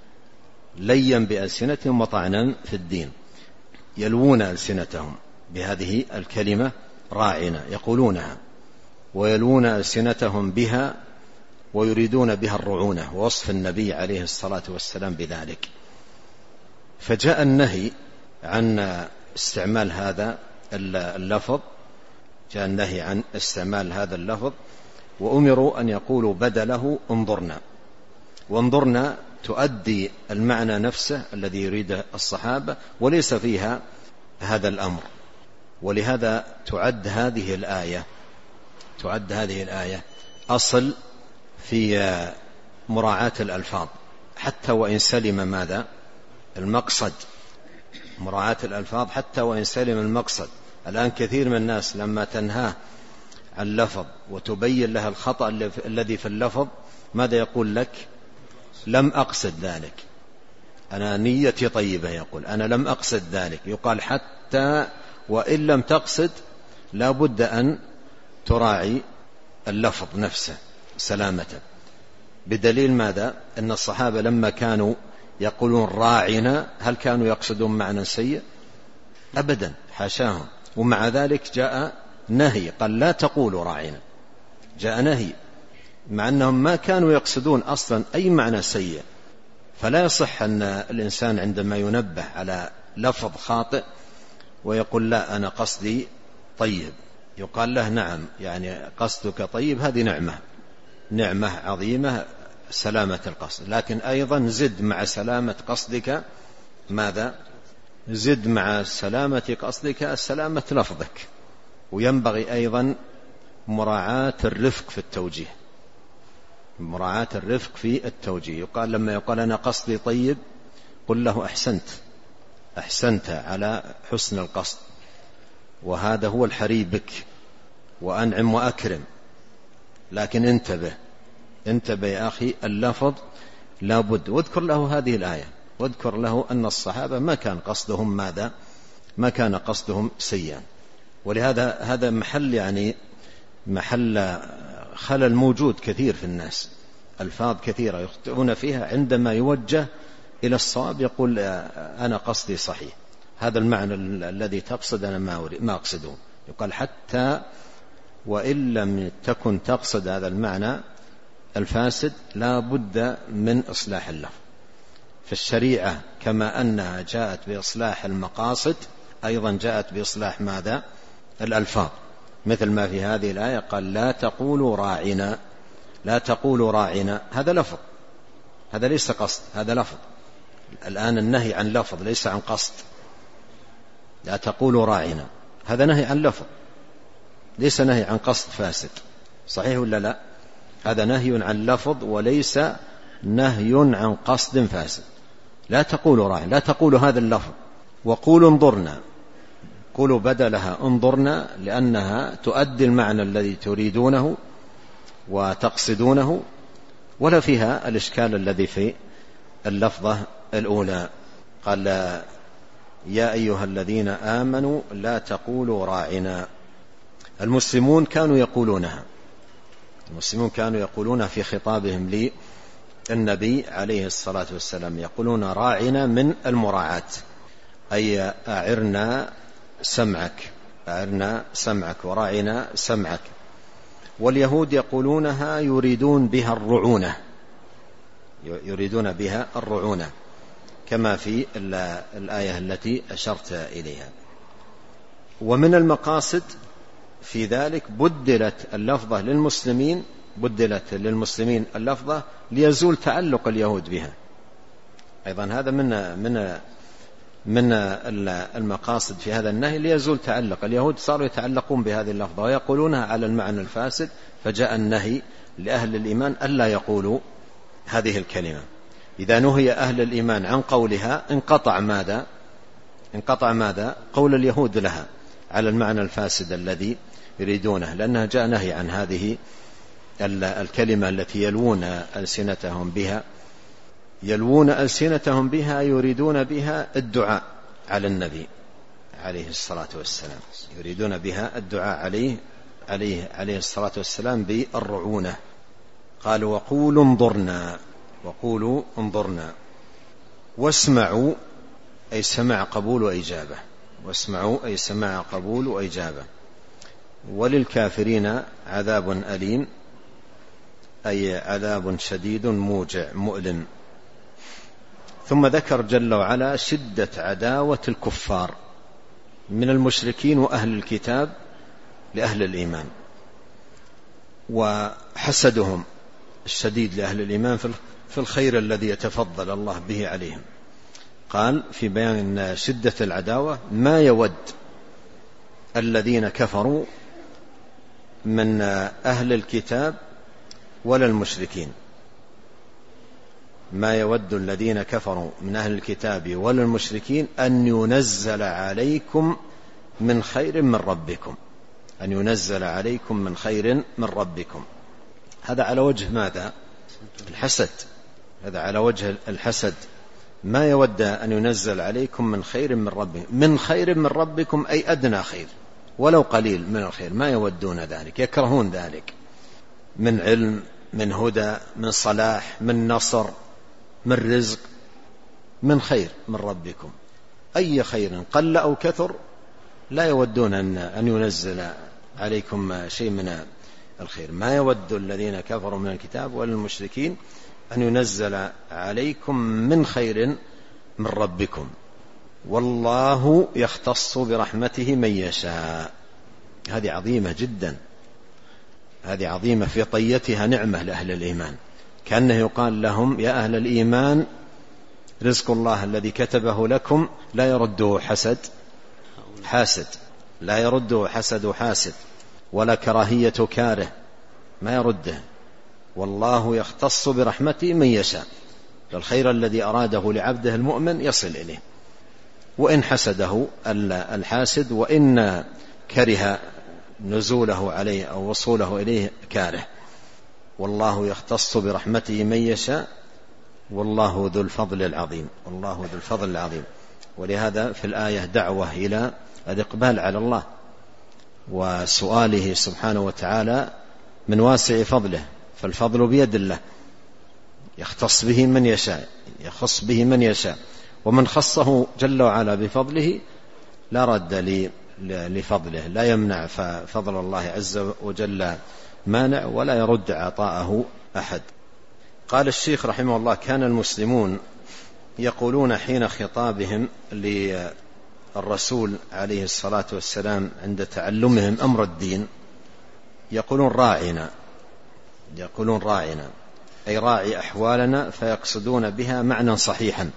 ليا بألسنتهم وطعنا في الدين، يلوون ألسنتهم بهذه الكلمة راعنا، يقولونها ويلوون ألسنتهم بها ويريدون بها الرعونة، ووصف النبي عليه الصلاة والسلام بذلك. فجاء النهي عن استعمال هذا اللفظ، جاء النهي عن استعمال هذا اللفظ، وأمروا أن يقولوا بدله انظرنا. وانظرنا تؤدي المعنى نفسه الذي يريده الصحابة وليس فيها هذا الأمر. ولهذا تعد هذه الآية تعد هذه الآية أصل في مراعاة الألفاظ، حتى وإن سلم ماذا المقصد، مراعاة الألفاظ حتى وإن سلم المقصد. الآن كثير من الناس لما تنهاه عن لفظ وتبين لها الخطأ الذي في اللفظ ماذا يقول لك؟ لم أقصد ذلك، أنا نيتي طيبة، يقول أنا لم أقصد ذلك. يقال حتى وإن لم تقصد لا بد أن تراعي اللفظ نفسه سلامته. بدليل ماذا؟ أن الصحابة لما كانوا يقولون راعنا هل كانوا يقصدون معنى سيء؟ أبدا، حاشاهم. ومع ذلك جاء نهي، قال لا تقولوا راعنا، جاء نهي، مع أنهم ما كانوا يقصدون أصلا أي معنى سيء. فلا يصح أن الإنسان عندما ينبه على لفظ خاطئ ويقول لا أنا قصدي طيب، يقال له نعم، يعني قصدك طيب، هذه نعمة نعمة عظيمة سلامة القصد، لكن أيضا زد مع سلامة قصدك ماذا؟ زد مع سلامة قصدك سلامة لفظك. وينبغي أيضا مراعاة الرفق في التوجيه، مراعاة الرفق في التوجيه. يقال لما يقال أنا قصدي طيب قل له أحسنت أحسنت على حسن القصد، وهذا هو الحري بك، وأنعم وأكرم. لكن انتبه انتبه يا أخي، اللفظ لابد. واذكر له هذه الآية، واذكر له أن الصحابة ما كان قصدهم ماذا؟ ما كان قصدهم سيئا. ولهذا هذا محل يعني محل خلل موجود كثير في الناس، ألفاظ كثيرة يخطئون فيها، عندما يوجه إلى الصواب يقول أنا قصدي صحيح، هذا المعنى الذي تقصد أنا ما ما أقصده. يقال حتى وإن لم تكن تقصد هذا المعنى الفاسد لا بد من إصلاح اللفظ. فالشريعة كما أنها جاءت بإصلاح المقاصد أيضا جاءت بإصلاح ماذا؟ الألفاظ، مثل ما في هذه الآية قال لا تقولوا راعنا، لا تقولوا راعنا، هذا لفظ، هذا ليس قصد، هذا لفظ. الآن النهي عن لفظ ليس عن قصد. لا تقولوا راعنا هذا نهي عن لفظ، ليس نهي عن قصد فاسد، صحيح ولا لا؟ هذا نهي عن لفظ وليس نهي عن قصد فاسد. لا تقولوا راعنا، لا تقولوا هذا اللفظ. وقولوا انظرنا، قولوا بدلها انظرنا، لأنها تؤدي المعنى الذي تريدونه وتقصدونه، ولا فيها الإشكال الذي في اللفظة الأولى. قال يا أيها الذين آمنوا لا تقولوا راعنا. المسلمون كانوا يقولونها، المسلمون كانوا يقولونها في خطابهم للنبي عليه الصلاة والسلام، يقولون راعنا من المراعاة، أي أعرنا سمعك، أعرنا سمعك وراعنا سمعك. واليهود يقولونها يريدون بها الرعونة، يريدون بها الرعونة كما في الآية التي أشرت إليها. ومن المقاصد في ذلك بدلت اللفظة للمسلمين، بدلت للمسلمين اللفظة ليزول تعلق اليهود بها. أيضا هذا من من من المقاصد في هذا النهي، ليزول تعلق اليهود، صاروا يتعلقون بهذه اللفظة ويقولونها على المعنى الفاسد، فجاء النهي لأهل الإيمان ألا يقولوا هذه الكلمة. إذا نهي أهل الإيمان عن قولها انقطع ماذا؟ انقطع ماذا؟ قول اليهود لها على المعنى الفاسد الذي يريدونه، لأنها جاء نهي عن هذه الكلمة التي يلوون ألسنتهم بها، يلوون ألسنتهم بها يريدون بها الدعاء على النبي عليه الصلاة والسلام، يريدون بها الدعاء عليه عليه عليه الصلاة والسلام بالرعونة. قالوا وقولوا انظرنا، وقولوا انظرنا. واسمعوا أي سمع قبول وإجابة، واسمعوا أي سمع قبول وإجابة. وللكافرين عذاب أليم، أي عذاب شديد موجع مؤلم. ثم ذكر جل وعلا شدة عداوة الكفار من المشركين وأهل الكتاب لأهل الإيمان، وحسدهم الشديد لأهل الإيمان في الخير الذي يتفضل الله به عليهم. قال في بيان شدة العداوة: ما يود الذين كفروا من أهل الكتاب ولا المشركين، ما يود الذين كفروا من أهل الكتاب ولا المشركين أن ينزل عليكم من خير من ربكم، أن ينزل عليكم من خير من ربكم. هذا على وجه ماذا؟ الحسد. هذا على وجه الحسد. ما يود أن ينزل عليكم من خير من ربكم، من خير من ربكم أي أدنى خير ولو قليل من الخير، ما يودون ذلك، يكرهون ذلك، من علم، من هدى، من صلاح، من نصر، من رزق، من خير من ربكم. أي خير قل أو كثر لا يودون أن ينزل عليكم شيء من الخير. ما يود الذين كفروا من الكتاب ولا المشركين أن ينزل عليكم من خير من ربكم، والله يختص برحمته من يشاء. هذه عظيمة جدا، هذه عظيمة في طيتها نعمة لأهل الإيمان، كأنه يقال لهم: يا أهل الإيمان رزق الله الذي كتبه لكم لا يرده حسد حاسد، لا يرده حسد حاسد، ولا كراهية كاره، ما يرده. والله يختص برحمته من يشاء، الخير الذي أراده لعبده المؤمن يصل إليه، وإن حسده الحاسد، وإن كره نزوله عليه أو وصوله إليه كاره. والله يختص برحمته من يشاء، والله ذو الفضل العظيم، والله ذو الفضل العظيم. ولهذا في الآية دعوة إلى الإقبال على الله وسؤاله سبحانه وتعالى من واسع فضله، فالفضل بيد الله، يختص به من يشاء، يخص به من يشاء، ومن خصه جل وعلا بفضله لا رد لفضله، لا يمنع فضل الله عز وجل مانع، ولا يرد عطاءه أحد. قال الشيخ رحمه الله: كان المسلمون يقولون حين خطابهم للرسول عليه الصلاة والسلام عند تعلمهم أمر الدين، يقولون راعنا، يقولون راعنا أي راعي أحوالنا، فيقصدون بها معنى صحيحا.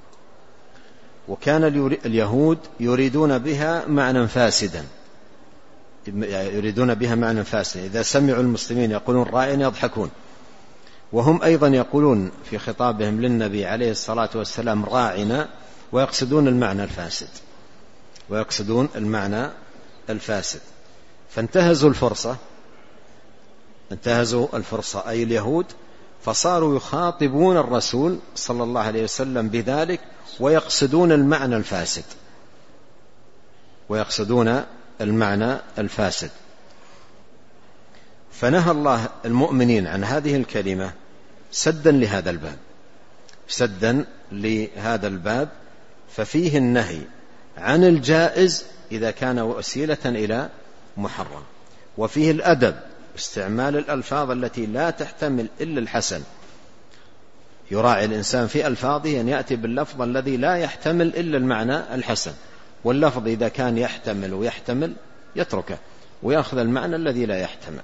وكان اليهود يريدون بها معنى فاسدا، يريدون بها معنى فاسدا، إذا سمعوا المسلمين يقولون راعنا يضحكون. وهم أيضا يقولون في خطابهم للنبي عليه الصلاة والسلام راعنا، ويقصدون المعنى الفاسد، ويقصدون المعنى الفاسد. فانتهزوا الفرصة، انتهزوا الفرصة أي اليهود، فصاروا يخاطبون الرسول صلى الله عليه وسلم بذلك، ويقصدون المعنى الفاسد، ويقصدون المعنى الفاسد. فنهى الله المؤمنين عن هذه الكلمة سدا لهذا الباب، سدا لهذا الباب، ففيه النهي عن الجائز إذا كان وسيلة إلى محرم، وفيه الأدب استعمال الألفاظ التي لا تحتمل إلا الحسن. يراعي الإنسان في ألفاظه أن يأتي باللفظ الذي لا يحتمل إلا المعنى الحسن، واللفظ إذا كان يحتمل ويحتمل يتركه، ويأخذ المعنى الذي لا يحتمل،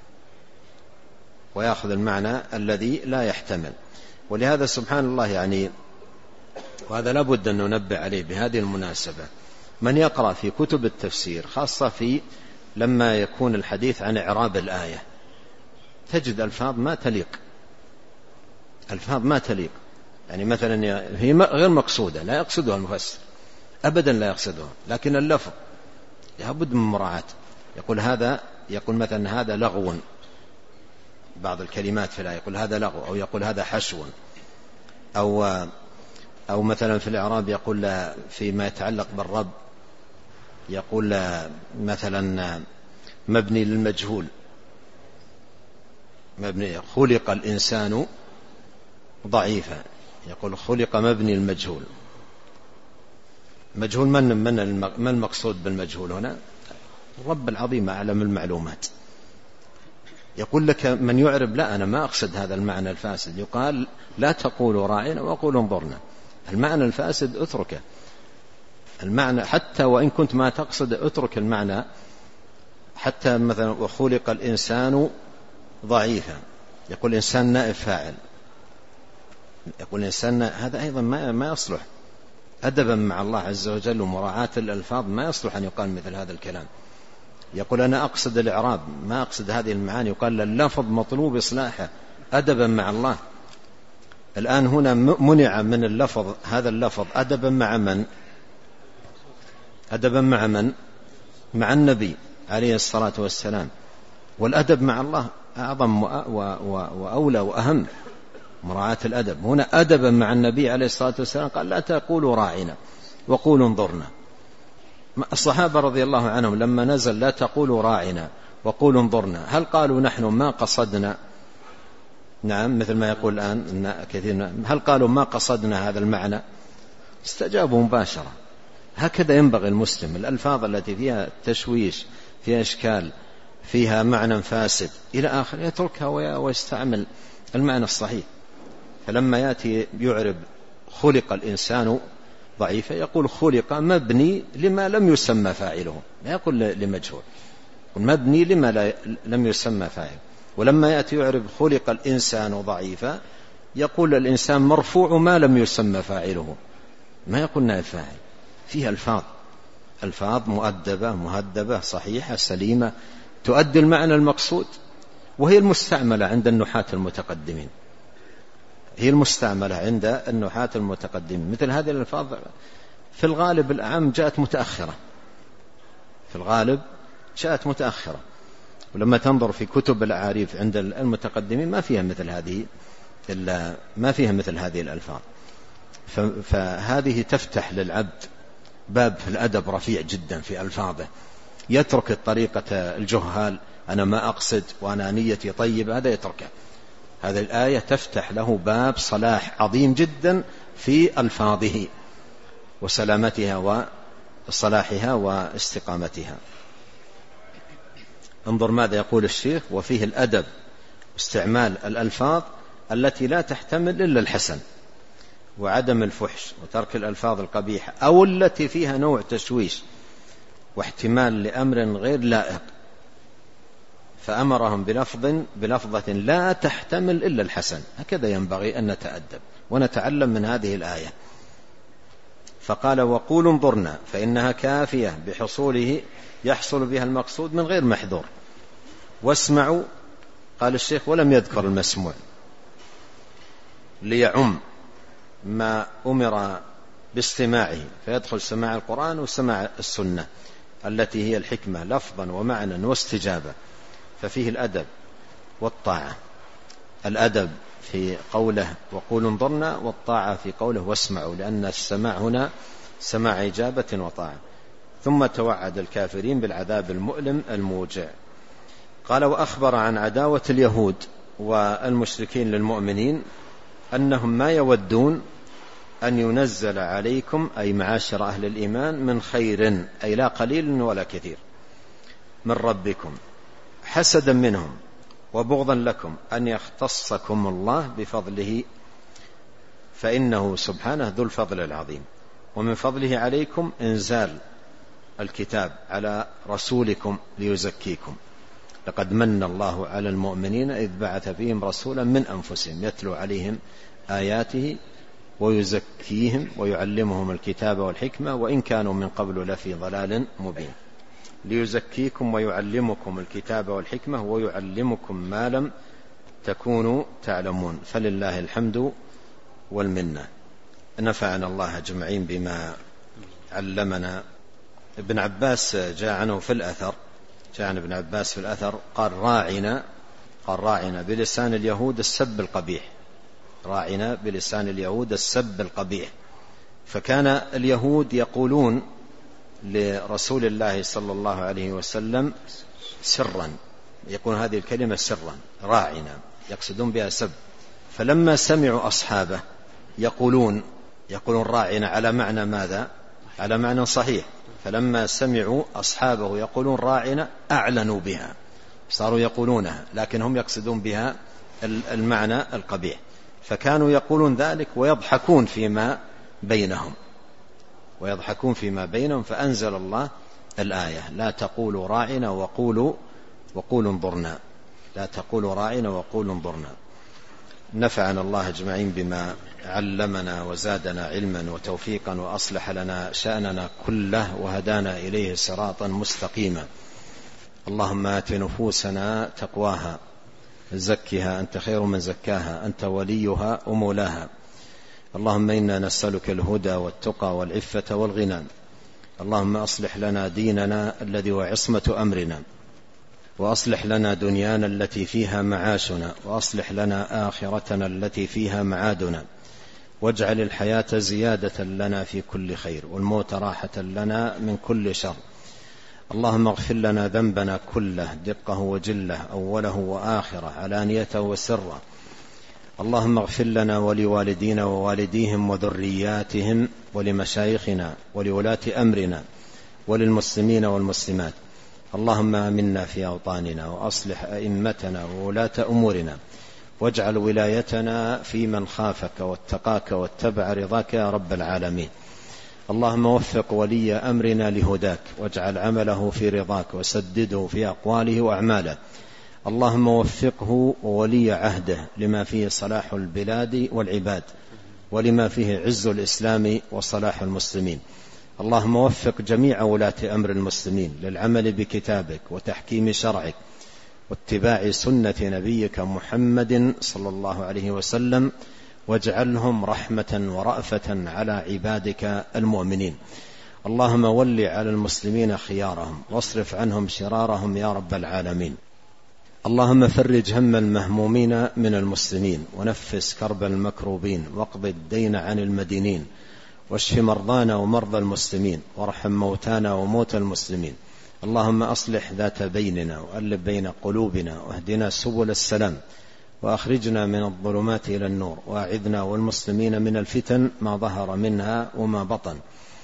ويأخذ المعنى الذي لا يحتمل. ولهذا سبحان الله يعني، وهذا لابد أن ننبه عليه بهذه المناسبة، من يقرأ في كتب التفسير خاصة في لما يكون الحديث عن إعراب الآية، تجد ألفاظ ما تليق، ألفاظ ما تليق، يعني مثلا هي غير مقصودة، لا يقصدها المفسر أبدا، لا يقصدها، لكن اللفظ لابد من مراعاة. يقول هذا، يقول مثلا هذا لغو، بعض الكلمات في الآية يقول هذا لغو، أو يقول هذا حشو، أو أو مثلا في الإعراب يقول فيما يتعلق بالرب يقول مثلا مبني للمجهول، مبني خلق الإنسان ضعيفا، يقول خلق مبني المجهول. مجهول من من ما المقصود بالمجهول هنا؟ الرب العظيم أعلم المعلومات. يقول لك من يعرب لا أنا ما أقصد هذا المعنى الفاسد، يقال لا تقولوا راعنا وقولوا انظرنا، المعنى الفاسد اتركه، المعنى حتى وإن كنت ما تقصد اترك المعنى. حتى مثلا وخلق الإنسان ضعيفا، يقول الإنسان نائب فاعل، يقول الإنسان هذا أيضا ما ما يصلح أدبا مع الله عز وجل ومراعاة الألفاظ، ما يصلح أن يقال مثل هذا الكلام. يقول أنا أقصد الإعراب ما أقصد هذه المعاني، يقال اللفظ مطلوب إصلاحه أدبا مع الله. الآن هنا منع من اللفظ هذا اللفظ أدبا مع من؟ أدبا مع من؟ مع النبي عليه الصلاة والسلام. والأدب مع الله أعظم وأولى وأهم، مراعاة الأدب. هنا أدبا مع النبي عليه الصلاة والسلام قال لا تقولوا راعنا وقولوا انظرنا. الصحابة رضي الله عنهم لما نزل لا تقولوا راعنا وقولوا انظرنا، هل قالوا نحن ما قصدنا؟ نعم، مثل ما يقول الآن كثير، هل قالوا ما قصدنا هذا المعنى؟ استجابوا مباشرة. هكذا ينبغي المسلم، الألفاظ التي فيها تشويش، فيها إشكال، فيها معنى فاسد إلى آخر يتركها ويستعمل المعنى الصحيح. فلما يأتي يعرب خلق الإنسان ضعيفا يقول خلق مبني لما لم يسمى فاعله، لا يقول لمجهول، مبني لما لم يسمى فاعله. ولما يأتي يعرب خلق الإنسان ضعيفا يقول الإنسان مرفوع ما لم يسمى فاعله، ما يقول نائب فاعل. فيها ألفاظ ألفاظ مؤدبة مهذبة صحيحة سليمة تؤدي المعنى المقصود، وهي المستعملة عند النحاة المتقدمين، هي المستعملة عند النحاة المتقدمين. مثل هذه الألفاظ في الغالب الأعم جاءت متأخرة، في الغالب جاءت متأخرة، ولما تنظر في كتب الأعاريف عند المتقدمين ما فيها مثل هذه ما فيها مثل هذه الألفاظ. فهذه تفتح للعبد باب في الأدب رفيع جدا في ألفاظه، يترك الطريقة الجهال أنا ما أقصد وأنا نيتي طيب، هذا يتركه. هذه الآية تفتح له باب صلاح عظيم جدا في ألفاظه وسلامتها وصلاحها واستقامتها. انظر ماذا يقول الشيخ: وفيه الأدب استعمال الألفاظ التي لا تحتمل إلا الحسن وعدم الفحش وترك الألفاظ القبيحة أو التي فيها نوع تشويش واحتمال لأمر غير لائق، فأمرهم بلفظ بلفظة لا تحتمل إلا الحسن. هكذا ينبغي أن نتأدب ونتعلم من هذه الآية. فقال وقولوا انظرنا فإنها كافية بحصوله يحصل بها المقصود من غير محذور. واسمعوا قال الشيخ ولم يذكر المسموع ليعم ما أمر باستماعه، فيدخل سماع القرآن وسماع السنة التي هي الحكمة لفظا ومعنى واستجابة. ففيه الأدب والطاعة، الأدب في قوله وقولوا انظرنا، والطاعة في قوله واسمعوا، لأن السماع هنا سماع إجابة وطاعة. ثم توعد الكافرين بالعذاب المؤلم الموجع. قال وأخبر عن عداوة اليهود والمشركين للمؤمنين أنهم ما يودون أن ينزل عليكم أي معاشر أهل الإيمان من خير، أي لا قليل ولا كثير، من ربكم حسدا منهم وبغضا لكم أن يختصكم الله بفضله، فإنه سبحانه ذو الفضل العظيم. ومن فضله عليكم إنزال الكتاب على رسولكم ليزكيكم. لقد من الله على المؤمنين إذ بعث فيهم رسولا من أنفسهم يتلو عليهم آياته ويزكيهم ويعلمهم الكتاب والحكمة وإن كانوا من قبل لفي ضلال مبين. ليزكيكم ويعلمكم الكتاب والحكمة ويعلمكم ما لم تكونوا تعلمون، فلله الحمد والمنة. نفعنا الله أجمعين بما علمنا. ابن عباس جاء عنه في الأثر جاء عن ابن عباس في الأثر قال راعنا قال راعنا بلسان اليهود السب القبيح، راعنا بلسان اليهود السب القبيح. فكان اليهود يقولون لرسول الله صلى الله عليه وسلم سرا، يقول هذه الكلمة سرا راعنا، يقصدون بها سب. فلما سمعوا أصحابه يقولون يقولون راعنا على معنى ماذا؟ على معنى صحيح، فلما سمعوا أصحابه يقولون راعنا أعلنوا بها، صاروا يقولونها، لكن هم يقصدون بها المعنى القبيح، فكانوا يقولون ذلك ويضحكون فيما بينهم ويضحكون فيما بينهم فأنزل الله الآية: لا تقولوا راعنا وقولوا وقولوا انظرنا، لا تقولوا راعنا وقولوا انظرنا. نفعنا الله أجمعين بما علمنا وزادنا علما وتوفيقا وأصلح لنا شأننا كله وهدانا إليه صراطا مستقيما. اللهم آت نفوسنا تقواها زكها أنت خير من زكاها أنت وليها ومولاها. اللهم إنا نسألك الهدى والتقى والعفة والغنى. اللهم أصلح لنا ديننا الذي هو عصمة أمرنا، وأصلح لنا دنيانا التي فيها معاشنا، وأصلح لنا آخرتنا التي فيها معادنا، واجعل الحياة زيادة لنا في كل خير والموت راحة لنا من كل شر. اللهم اغفر لنا ذنبنا كله دقه وجله أوله وآخره علانيته وسره. اللهم اغفر لنا ولوالدينا ووالديهم وذرياتهم ولمشايخنا ولولاة أمرنا وللمسلمين والمسلمات. اللهم آمنا في أوطاننا وأصلح أئمتنا وولاة أمورنا، واجعل ولايتنا في من خافك واتقاك واتبع رضاك يا رب العالمين. اللهم وفق ولي أمرنا لهداك، واجعل عمله في رضاك، وسدده في أقواله وأعماله. اللهم وفقه وولي عهده لما فيه صلاح البلاد والعباد، ولما فيه عز الإسلام وصلاح المسلمين. اللهم وفق جميع ولاة أمر المسلمين للعمل بكتابك وتحكيم شرعك واتباع سنة نبيك محمد صلى الله عليه وسلم، واجعلهم رحمة ورأفة على عبادك المؤمنين. اللهم ول على المسلمين خيارهم واصرف عنهم شرارهم يا رب العالمين. اللهم فرج هم المهمومين من المسلمين، ونفس كرب المكروبين، واقض الدين عن المدينين، واشف مرضانا ومرضى المسلمين، وارحم موتانا وموتى المسلمين. اللهم أصلح ذات بيننا وألف بين قلوبنا، واهدنا سبل السلام، وأخرجنا من الظلمات إلى النور، وأعذنا والمسلمين من الفتن ما ظهر منها وما بطن.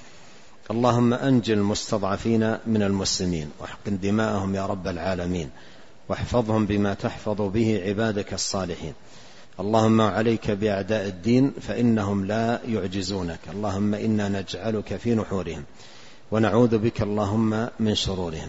اللهم أنجِ المستضعفين من المسلمين، واحقن دماءهم يا رب العالمين، واحفظهم بما تحفظ به عبادك الصالحين. اللهم عليك بأعداء الدين فإنهم لا يعجزونك. اللهم إنا نجعلك في نحورهم ونعوذ بك اللهم من شرورهم.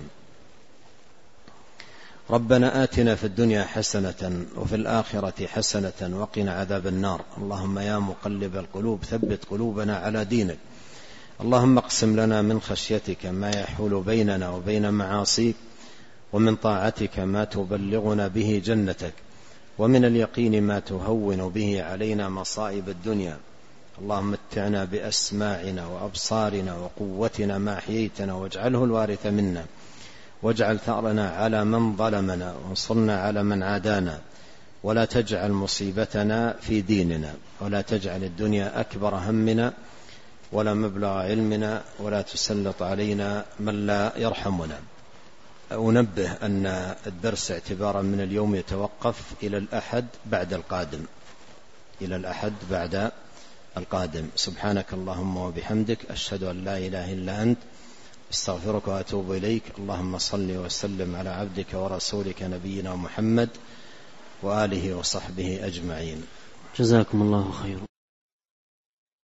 ربنا آتنا في الدنيا حسنة وفي الآخرة حسنة وقنا عذاب النار. اللهم يا مقلب القلوب ثبت قلوبنا على دينك. اللهم اقسم لنا من خشيتك ما يحول بيننا وبين معاصيك، ومن طاعتك ما تبلغنا به جنتك، ومن اليقين ما تهون به علينا مصائب الدنيا. اللهم متعنا بأسماعنا وأبصارنا وقوتنا ما أحييتنا، واجعله الوارث منا، واجعل ثأرنا على من ظلمنا، وانصرنا على من عادانا، ولا تجعل مصيبتنا في ديننا، ولا تجعل الدنيا أكبر همنا ولا مبلغ علمنا، ولا تسلط علينا من لا يرحمنا. أنبه أن الدرس اعتبارا من اليوم يتوقف إلى الأحد بعد القادم إلى الأحد بعد القادم. سبحانك اللهم وبحمدك، أشهد أن لا إله إلا أنت، استغفرك وأتوب إليك. اللهم صل وسلم على عبدك ورسولك نبينا محمد وآله وصحبه أجمعين. جزاكم الله خيرا.